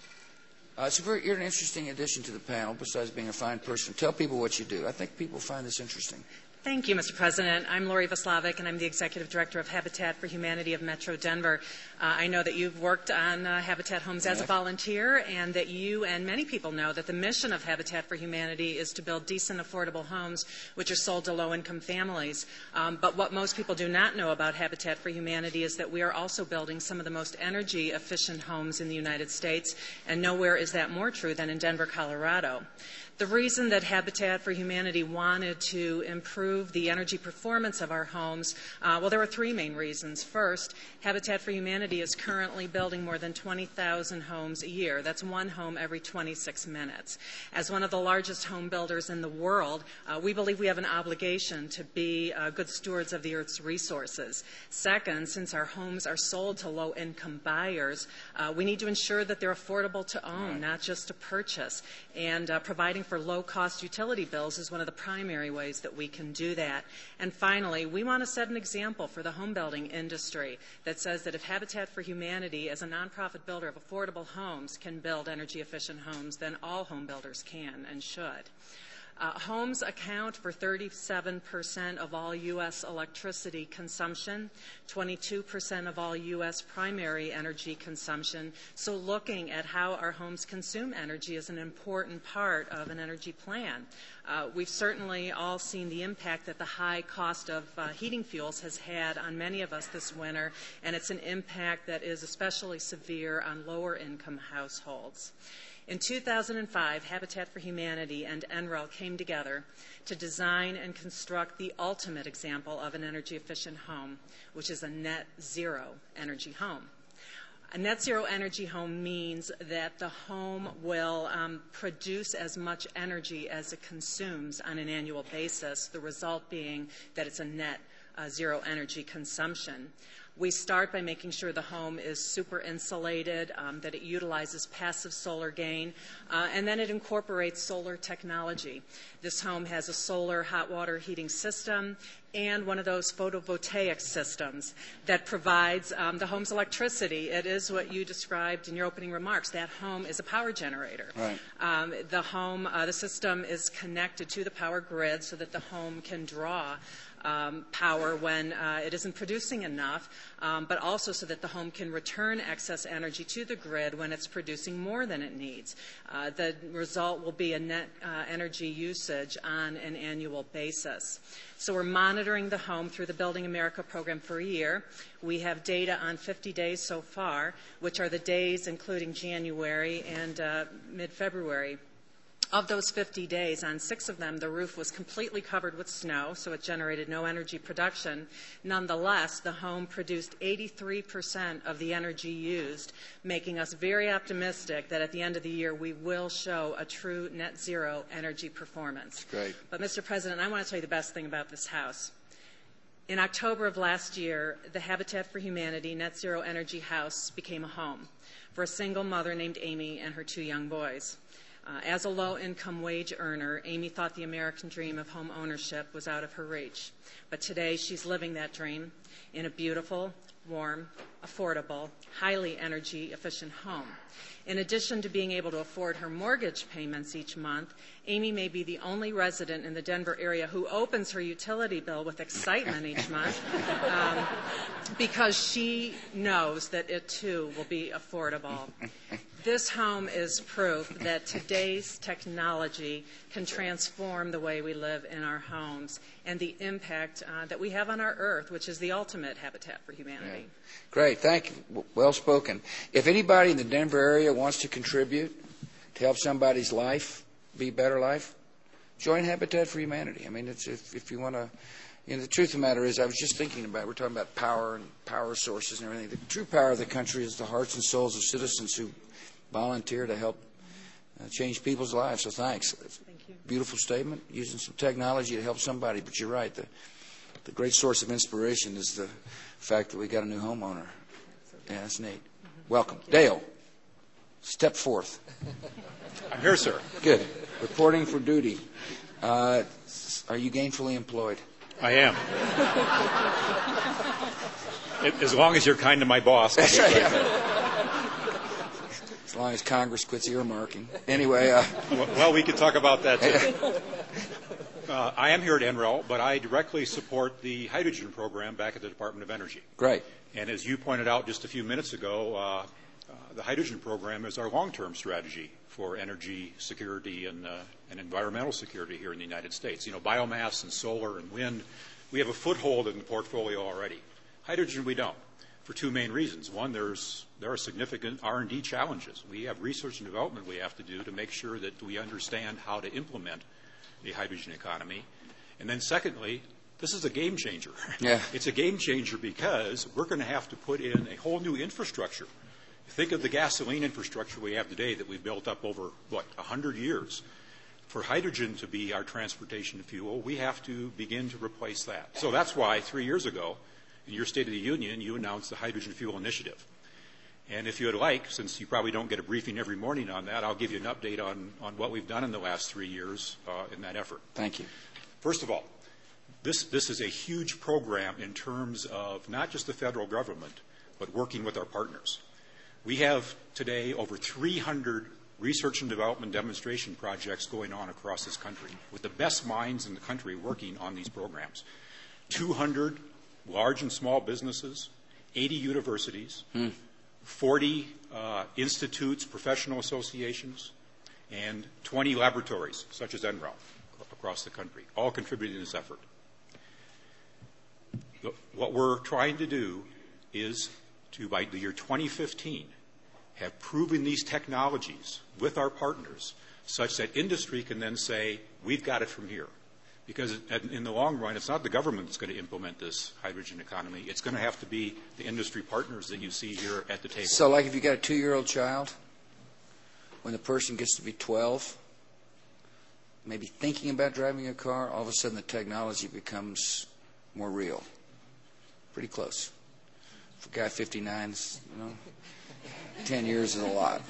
Uh, it's a very, you're an interesting addition to the panel, besides being a fine person. Tell people what you do. I think people find this interesting. Thank you, Mister President. I'm Lori Vaslavic, and I'm the Executive Director of Habitat for Humanity of Metro Denver. Uh, I know that you've worked on uh, Habitat Homes as a volunteer, and that you and many people know that the mission of Habitat for Humanity is to build decent, affordable homes which are sold to low-income families. Um, but what most people do not know about Habitat for Humanity is that we are also building some of the most energy-efficient homes in the United States, and nowhere is that more true than in Denver, Colorado. The reason that Habitat for Humanity wanted to improve the energy performance of our homes, uh, well, there are three main reasons. First, Habitat for Humanity is currently building more than twenty thousand homes a year. That's one home every twenty-six minutes. As one of the largest home builders in the world, uh, we believe we have an obligation to be uh, good stewards of the Earth's resources. Second, since our homes are sold to low-income buyers, uh, we need to ensure that they're affordable to own, not just to purchase. And uh, providing for low-cost utility bills is one of the primary ways that we can do that. And finally, we want to set an example for the home building industry that says that if Habitat for Humanity, as a nonprofit builder of affordable homes, can build energy-efficient homes, then all home builders can and should. Uh, homes account for thirty-seven percent of all U S electricity consumption, twenty-two percent of all U S primary energy consumption. So looking at how our homes consume energy is an important part of an energy plan. Uh, we've certainly all seen the impact that the high cost of uh, heating fuels has had on many of us this winter, and it's an impact that is especially severe on lower income households. In two thousand five, Habitat for Humanity and N R E L came together to design and construct the ultimate example of an energy-efficient home, which is a net zero energy home. A net zero energy home means that the home will um, produce as much energy as it consumes on an annual basis, the result being that it's a net uh, zero energy consumption. We start by making sure the home is super insulated, um, that it utilizes passive solar gain, uh, and then it incorporates solar technology. This home has a solar hot water heating system and one of those photovoltaic systems that provides um, the home's electricity. It is what you described in your opening remarks. That home is a power generator. Right. Um, the home, uh, the system is connected to the power grid so that the home can draw Um, power when uh, it isn't producing enough, um, but also so that the home can return excess energy to the grid when it's producing more than it needs. Uh, the result will be a net uh, energy usage on an annual basis. So we're monitoring the home through the Building America program for a year. We have data on fifty days so far, which are the days including January and uh, mid-February. Of those fifty days, on six of them, the roof was completely covered with snow, so it generated no energy production. Nonetheless, the home produced eighty-three percent of the energy used, making us very optimistic that at the end of the year we will show a true net zero energy performance. Great. But, Mister President, I want to tell you the best thing about this house. In October of last year, the Habitat for Humanity Net Zero Energy House became a home for a single mother named Amy and her two young boys. Uh, as a low-income wage earner, Amy thought the American dream of home ownership was out of her reach. But today, she's living that dream in a beautiful, warm, affordable, highly energy-efficient home. In addition to being able to afford her mortgage payments each month, Amy may be the only resident in the Denver area who opens her utility bill with excitement each month um, because she knows that it, too, will be affordable. This home is proof that today's technology can transform the way we live in our homes and the impact uh, that we have on our Earth, which is the ultimate Habitat for Humanity. Yeah. Great. Thank you. Well spoken. If anybody in the Denver area wants to contribute to help somebody's life be a better life, join Habitat for Humanity. I mean, it's, if, if you want to, you know, the truth of the matter is, I was just thinking about, we're talking about power and power sources and everything. The true power of the country is the hearts and souls of citizens who volunteer to help uh, change people's lives. So thanks. Thank you. Beautiful statement, using some technology to help somebody. But you're right. The, the great source of inspiration is the fact that we got a new homeowner. Yeah, that's neat. Mm-hmm. Welcome. Dale, step forth. I'm here, sir. Good. Reporting for duty. Uh, are you gainfully employed? I am. As long as you're kind to my boss. That's right. Yeah. As long as Congress quits earmarking. Anyway. Uh, well, we could talk about that, too. Uh, I am here at N R E L, but I directly support the hydrogen program back at the Department of Energy. Great. And as you pointed out just a few minutes ago, uh, uh, the hydrogen program is our long-term strategy for energy security and, uh, and environmental security here in the United States. You know, biomass and solar and wind, we have a foothold in the portfolio already. Hydrogen, we don't, for two main reasons. One, there's, there are significant R and D challenges. We have research and development we have to do to make sure that we understand how to implement the hydrogen economy. And then secondly, this is a game changer. Yeah. It's a game changer because we're going to have to put in a whole new infrastructure. Think of the gasoline infrastructure we have today that we've built up over, what, one hundred years. For hydrogen to be our transportation fuel, we have to begin to replace that. So that's why three years ago, in your State of the Union, you announced the Hydrogen Fuel Initiative. And if you would like, since you probably don't get a briefing every morning on that, I'll give you an update on, on what we've done in the last three years uh, in that effort. Thank you. First of all, this, this is a huge program in terms of not just the federal government, but working with our partners. We have today over three hundred research and development demonstration projects going on across this country with the best minds in the country working on these programs. two hundred large and small businesses, eighty universities, hmm. forty uh, institutes, professional associations, and twenty laboratories, such as N R E L, across the country, all contributing to this effort. What we're trying to do is to, by the year twenty fifteen, have proven these technologies with our partners such that industry can then say, we've got it from here. Because in the long run, it's not the government that's going to implement this hydrogen economy. It's going to have to be the industry partners that you see here at the table. So like if you got a two-year-old child, when the person gets to be twelve, maybe thinking about driving a car, all of a sudden the technology becomes more real. Pretty close. For a guy fifty-nine, you know, ten years is a lot.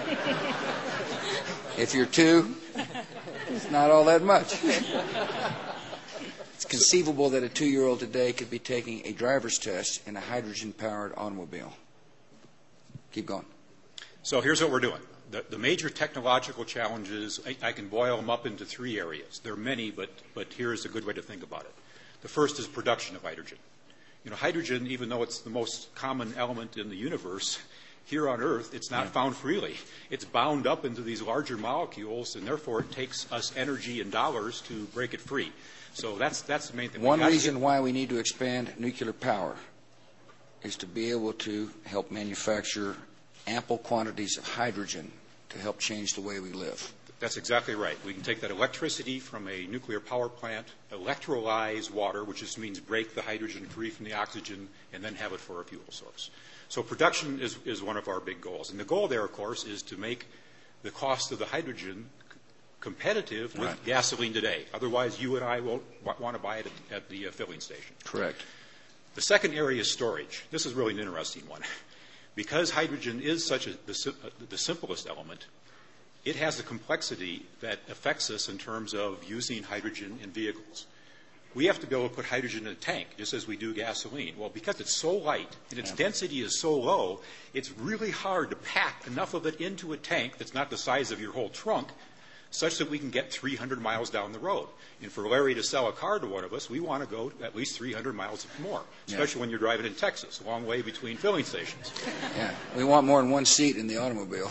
If you're two, it's not all that much. It's conceivable that a two-year-old today could be taking a driver's test in a hydrogen-powered automobile. Keep going. So here's what we're doing. The, the major technological challenges, I, I can boil them up into three areas. There are many, but, but here's a good way to think about it. The first is production of hydrogen. You know, hydrogen, even though it's the most common element in the universe, here on Earth, it's not found freely. It's bound up into these larger molecules, and therefore it takes us energy and dollars to break it free. So that's that's the main thing. One reason why we need to expand nuclear power is to be able to help manufacture ample quantities of hydrogen to help change the way we live. That's exactly right. We can take that electricity from a nuclear power plant, electrolyze water, which just means break the hydrogen free from the oxygen, and then have it for a fuel source. So production is, is one of our big goals. And the goal there, of course, is to make the cost of the hydrogen c- competitive with right. gasoline today. Otherwise, you and I won't w- want to buy it at, at the uh, filling station. Correct. The second area is storage. This is really an interesting one. Because hydrogen is such a, the, uh, the simplest element, it has a complexity that affects us in terms of using hydrogen in vehicles. We have to be able to put hydrogen in a tank, just as we do gasoline. Well, because it's so light and its yeah. density is so low, it's really hard to pack enough of it into a tank that's not the size of your whole trunk, such that we can get three hundred miles down the road. And for Larry to sell a car to one of us, we want to go at least three hundred miles or more, especially yeah. when you're driving in Texas, a long way between filling stations. Yeah, we want more than one seat in the automobile.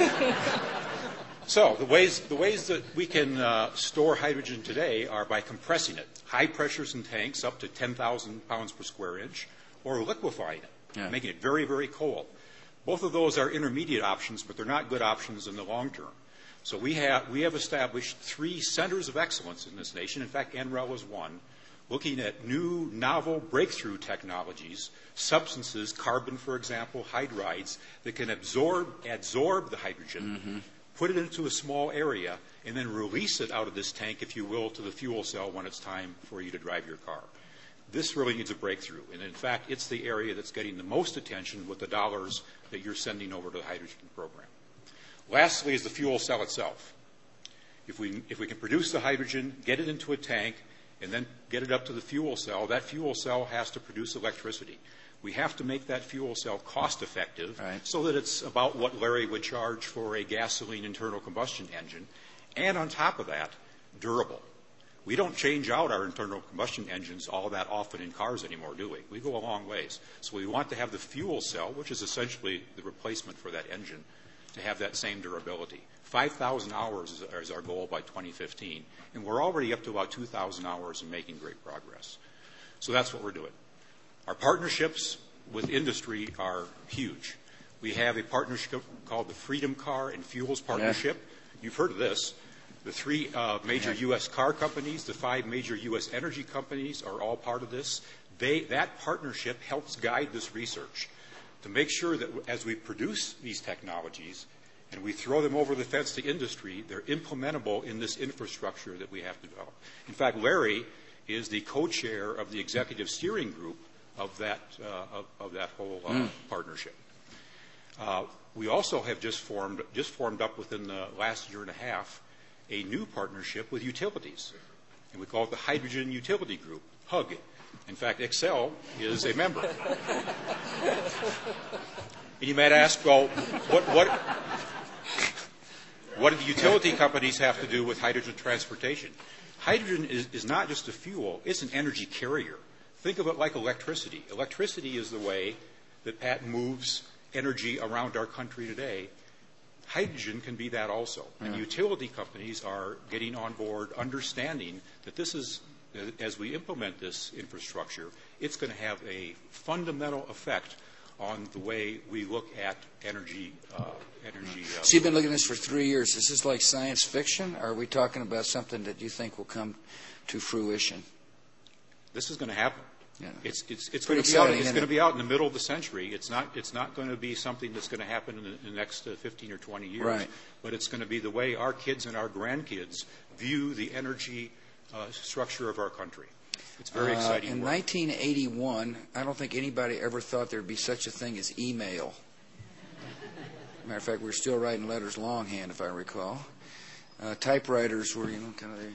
So the ways, the ways that we can uh, store hydrogen today are by compressing it. High pressures in tanks up to ten thousand pounds per square inch, or liquefying it, yeah. making it very, very cold. Both of those are intermediate options, but they're not good options in the long term. So we have, we have established three centers of excellence in this nation. In fact, N R E L is one, looking at new, novel breakthrough technologies, substances, carbon, for example, hydrides, that can absorb, absorb the hydrogen, mm-hmm. put it into a small area, and then release it out of this tank, if you will, to the fuel cell when it's time for you to drive your car. This really needs a breakthrough. And in fact, it's the area that's getting the most attention with the dollars that you're sending over to the hydrogen program. Lastly is the fuel cell itself. If we, if we can produce the hydrogen, get it into a tank, and then get it up to the fuel cell, that fuel cell has to produce electricity. We have to make that fuel cell cost effective right. so that it's about what Larry would charge for a gasoline internal combustion engine. And on top of that, durable. We don't change out our internal combustion engines all that often in cars anymore, do we? We go a long ways. So we want to have the fuel cell, which is essentially the replacement for that engine, to have that same durability. five thousand hours is, is our goal by twenty fifteen, and we're already up to about two thousand hours and making great progress. So that's what we're doing. Our partnerships with industry are huge. We have a partnership called the Freedom Car and Fuels Partnership. Yeah. You've heard of this. The three uh, major U S car companies, the five major U S energy companies are all part of this. They, that partnership helps guide this research to make sure that as we produce these technologies and we throw them over the fence to industry, they're implementable in this infrastructure that we have to develop. In fact, Larry is the co-chair of the executive steering group of that, uh, of, of that whole uh, mm. partnership. Uh, we also have just formed, just formed up within the last year and a half a new partnership with utilities, and we call it the Hydrogen Utility Group, HUG. In fact, Xcel is a member. And you might ask, well, what, what, what do the utility companies have to do with hydrogen transportation? Hydrogen is, is not just a fuel, it's an energy carrier. Think of it like electricity. Electricity is the way that Pat moves energy around our country today. Hydrogen can be that also. Yeah. And utility companies are getting on board, understanding that this is, as we implement this infrastructure, it's going to have a fundamental effect on the way we look at energy. Uh, energy. Uh, so you've been looking at this for three years. Is this like science fiction, or are we talking about something that you think will come to fruition? This is going to happen. Yeah. It's it's it's going to be out. It's going to be out in the middle of the century. It's not it's not going to be something that's going to happen in the, in the next uh, fifteen or twenty years. Right. But it's going to be the way our kids and our grandkids view the energy uh, structure of our country. It's very uh, exciting. In work. nineteen eighty-one, I don't think anybody ever thought there'd be such a thing as email. Matter of fact, we were still writing letters longhand, if I recall. Uh, typewriters were, you know, kind of the.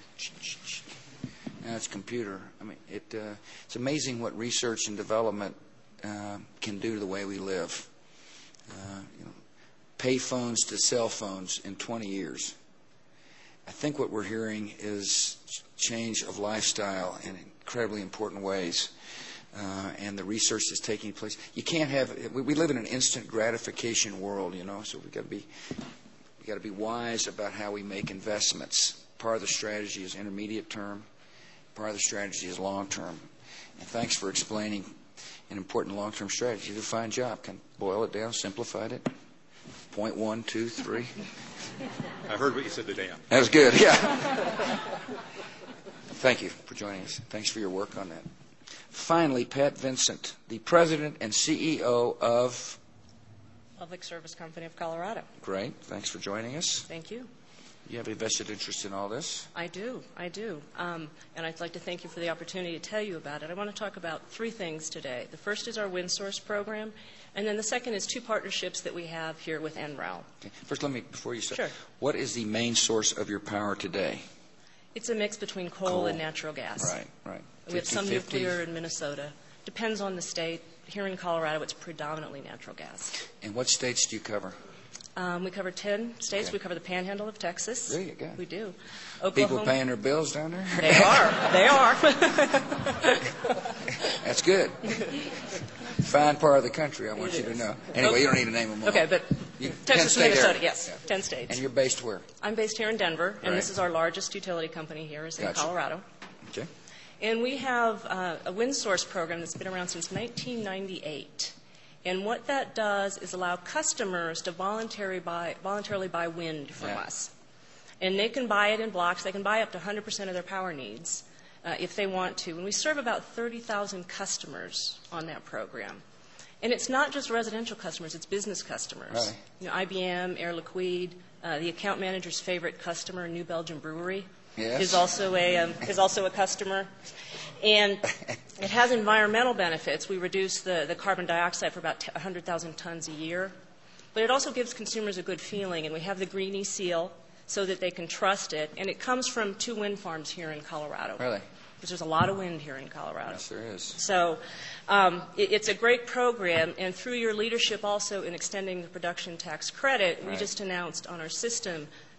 Now it's computer. I mean, it, uh, it's amazing what research and development uh, can do to the way we live. Uh, you know, pay phones to cell phones in twenty years. I think what we're hearing is change of lifestyle in incredibly important ways, uh, and the research that's taking place. You can't have. We, we live in an instant gratification world, you know. So we got to be we got to be wise about how we make investments. Part of the strategy is intermediate term. Part of the strategy is long-term. And thanks for explaining an important long-term strategy. You did a fine job. Can boil it down, simplified it. Point one, two, three. I heard what you said to Dan. That was good, yeah. Thank you for joining us. Thanks for your work on that. Finally, Pat Vincent, the President and C E O of Public Service Company of Colorado. Great. Thanks for joining us. Thank you. You have a vested interest in all this? I do. I do. Um, and I'd like to thank you for the opportunity to tell you about it. I want to talk about three things today. The first is our WindSource program, and then the second is two partnerships that we have here with N R E L. Okay. First, let me, before you start, sure. What is the main source of your power today? It's a mix between coal, coal. and natural gas. Right, right. We have some nuclear in Minnesota. Depends on the state. Here in Colorado, it's predominantly natural gas. And what states do you cover? Um, we cover ten states. Okay. We cover the Panhandle of Texas. There you go. We do. Oklahoma. People paying their bills down there? They are. They are. That's good. Fine part of the country, I want it you is. to know. Anyway, okay. You don't need to name them all. Okay, but you, Texas, Minnesota, area. yes. Yeah. Ten states. And you're based where? I'm based here in Denver, and right. this is our largest utility company here is in gotcha. Colorado. Okay. And we have uh, a WindSource program that's been around since nineteen ninety-eight. And what that does is allow customers to voluntarily buy, voluntarily buy wind from yeah. us. And they can buy it in blocks. They can buy up to one hundred percent of their power needs uh, if they want to. And we serve about thirty thousand customers on that program. And it's not just residential customers, it's business customers. Right. You know, I B M, Air Liquide, uh, the account manager's favorite customer, New Belgium Brewery, yes. is also a um, is also a customer. And it has environmental benefits. We reduce the, the carbon dioxide for about one hundred thousand tons a year. But it also gives consumers a good feeling. And we have the Greenie seal so that they can trust it. And it comes from two wind farms here in Colorado. Really? Because there's a lot of wind here in Colorado. Yes, there is. So um, it, it's a great program. And through your leadership also in extending the production tax credit, right. we just announced on our system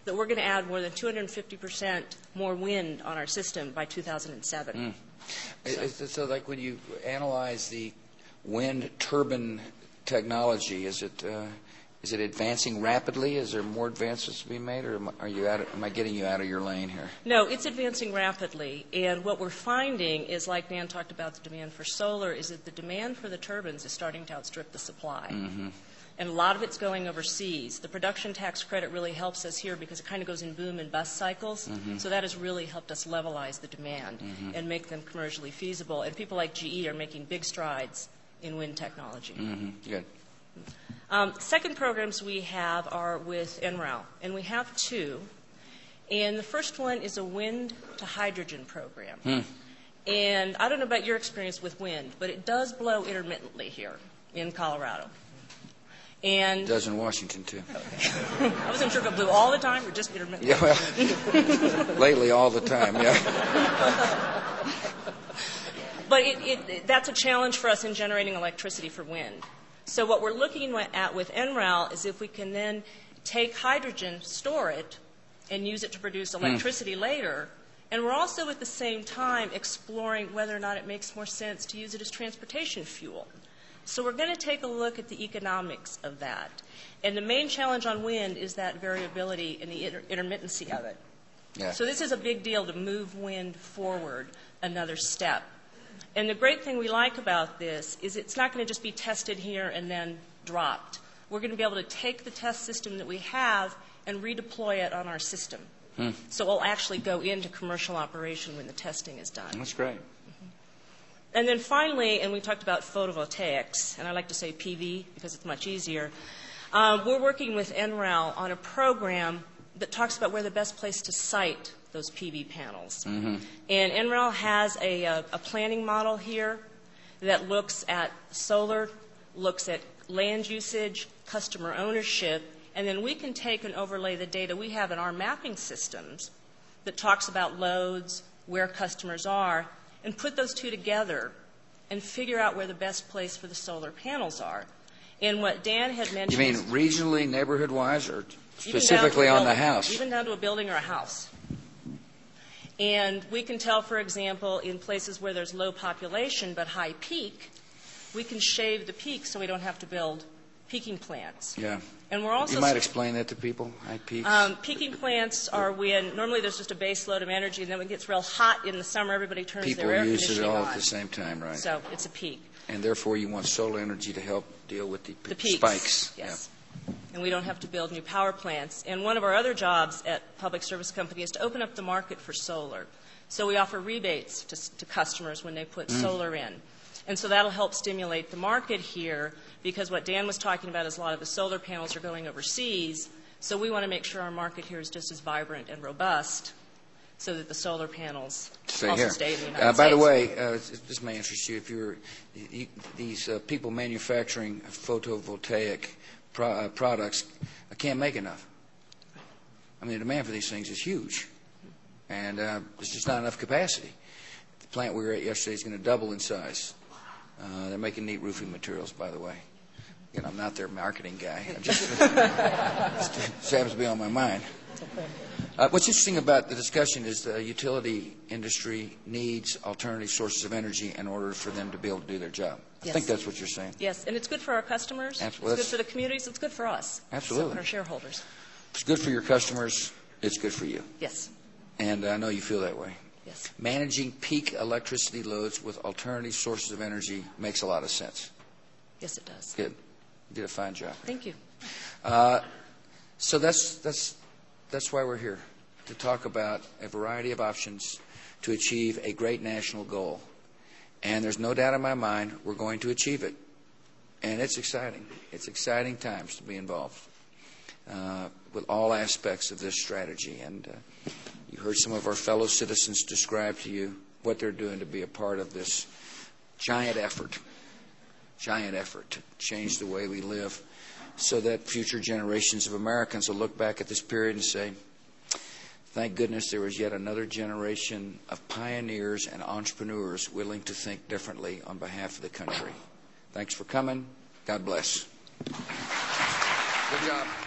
that we're going to add more than two hundred fifty percent more wind on our system by two thousand seven. Mm. So. so like when you analyze the wind turbine technology, is it uh, is it advancing rapidly? Is there more advances to be made, or am, are you out of, am I getting you out of your lane here? No, it's advancing rapidly, and what we're finding is, like Dan talked about the demand for solar, is that the demand for the turbines is starting to outstrip the supply. Mm-hmm. And a lot of it's going overseas. The production tax credit really helps us here because it kind of goes in boom and bust cycles. Mm-hmm. So that has really helped us levelize the demand mm-hmm. and make them commercially feasible. And people like G E are making big strides in wind technology. Mm-hmm. Good. Um, second programs we have are with N R A L, and we have two. And the first one is a wind to hydrogen program. Hmm. And I don't know about your experience with wind, but it does blow intermittently here in Colorado. And it does in Washington, too. Okay. I wasn't sure if it blew all the time or just intermittently. Yeah, well, lately all the time, yeah. But it, it, that's a challenge for us in generating electricity for wind. So what we're looking at with N R A L is if we can then take hydrogen, store it, and use it to produce electricity mm. later. And we're also at the same time exploring whether or not it makes more sense to use it as transportation fuel. So we're going to take a look at the economics of that. And the main challenge on wind is that variability and the inter- intermittency of it. Yeah. So this is a big deal to move wind forward another step. And the great thing we like about this is it's not going to just be tested here and then dropped. We're going to be able to take the test system that we have and redeploy it on our system. Hmm. So it will actually go into commercial operation when the testing is done. That's great. Mm-hmm. And then finally, and we talked about photovoltaics, and I like to say P V because it's much easier. Um, we're working with N R A L on a program that talks about where the best place to site those P V panels. Mm-hmm. And N R A L has a, a, a planning model here that looks at solar, looks at land usage, customer ownership, and then we can take and overlay the data we have in our mapping systems that talks about loads, where customers are, and put those two together and figure out where the best place for the solar panels are. And what Dan had mentioned... You mean regionally, neighborhood-wise, or specifically on the house? Even down to a building or a house. And we can tell, for example, in places where there's low population but high peak, we can shave the peak so we don't have to build peaking plants. Yeah. And we're also... You might explain that to people, high peaks? Um, peaking plants are when normally there's just a base load of energy, and then when it gets real hot in the summer, everybody turns people their air use conditioning it all on. at the same time, right? So it's a peak. And therefore you want solar energy to help deal with the, the peaks. spikes. Yes. Yeah. And we don't have to build new power plants. And one of our other jobs at Public Service Company is to open up the market for solar. So we offer rebates to, to customers when they put mm. solar in. And so that'll help stimulate the market here, because what Dan was talking about is a lot of the solar panels are going overseas. So we want to make sure our market here is just as vibrant and robust so that the solar panels stay also here. stay in the United uh, States. By the way, uh, this may interest you, if you're you, these uh, people manufacturing photovoltaic pro, uh, products uh, can't make enough. I mean, the demand for these things is huge, and uh, there's just not enough capacity. The plant we were at yesterday is going to double in size. Uh, they're making neat roofing materials, by the way. You know, I'm not their marketing guy. I'm just, just happens to be on my mind. Uh, what's interesting about the discussion is the utility industry needs alternative sources of energy in order for them to be able to do their job. I Yes. think that's what you're saying. Yes, and it's good for our customers. Absolutely. It's good for the communities. It's good for us. Absolutely. So, and our shareholders. It's good for your customers. It's good for you. Yes. And I know you feel that way. Yes. Managing peak electricity loads with alternative sources of energy makes a lot of sense. Yes, it does. Good. You did a fine job. Thank you. Uh, so that's that's that's why we're here, to talk about a variety of options to achieve a great national goal. And there's no doubt in my mind we're going to achieve it. And it's exciting. It's exciting times to be involved uh, with all aspects of this strategy. And uh, you heard some of our fellow citizens describe to you what they're doing to be a part of this giant effort, giant effort to change the way we live, so that future generations of Americans will look back at this period and say, thank goodness there was yet another generation of pioneers and entrepreneurs willing to think differently on behalf of the country. Thanks for coming. God bless. Good job.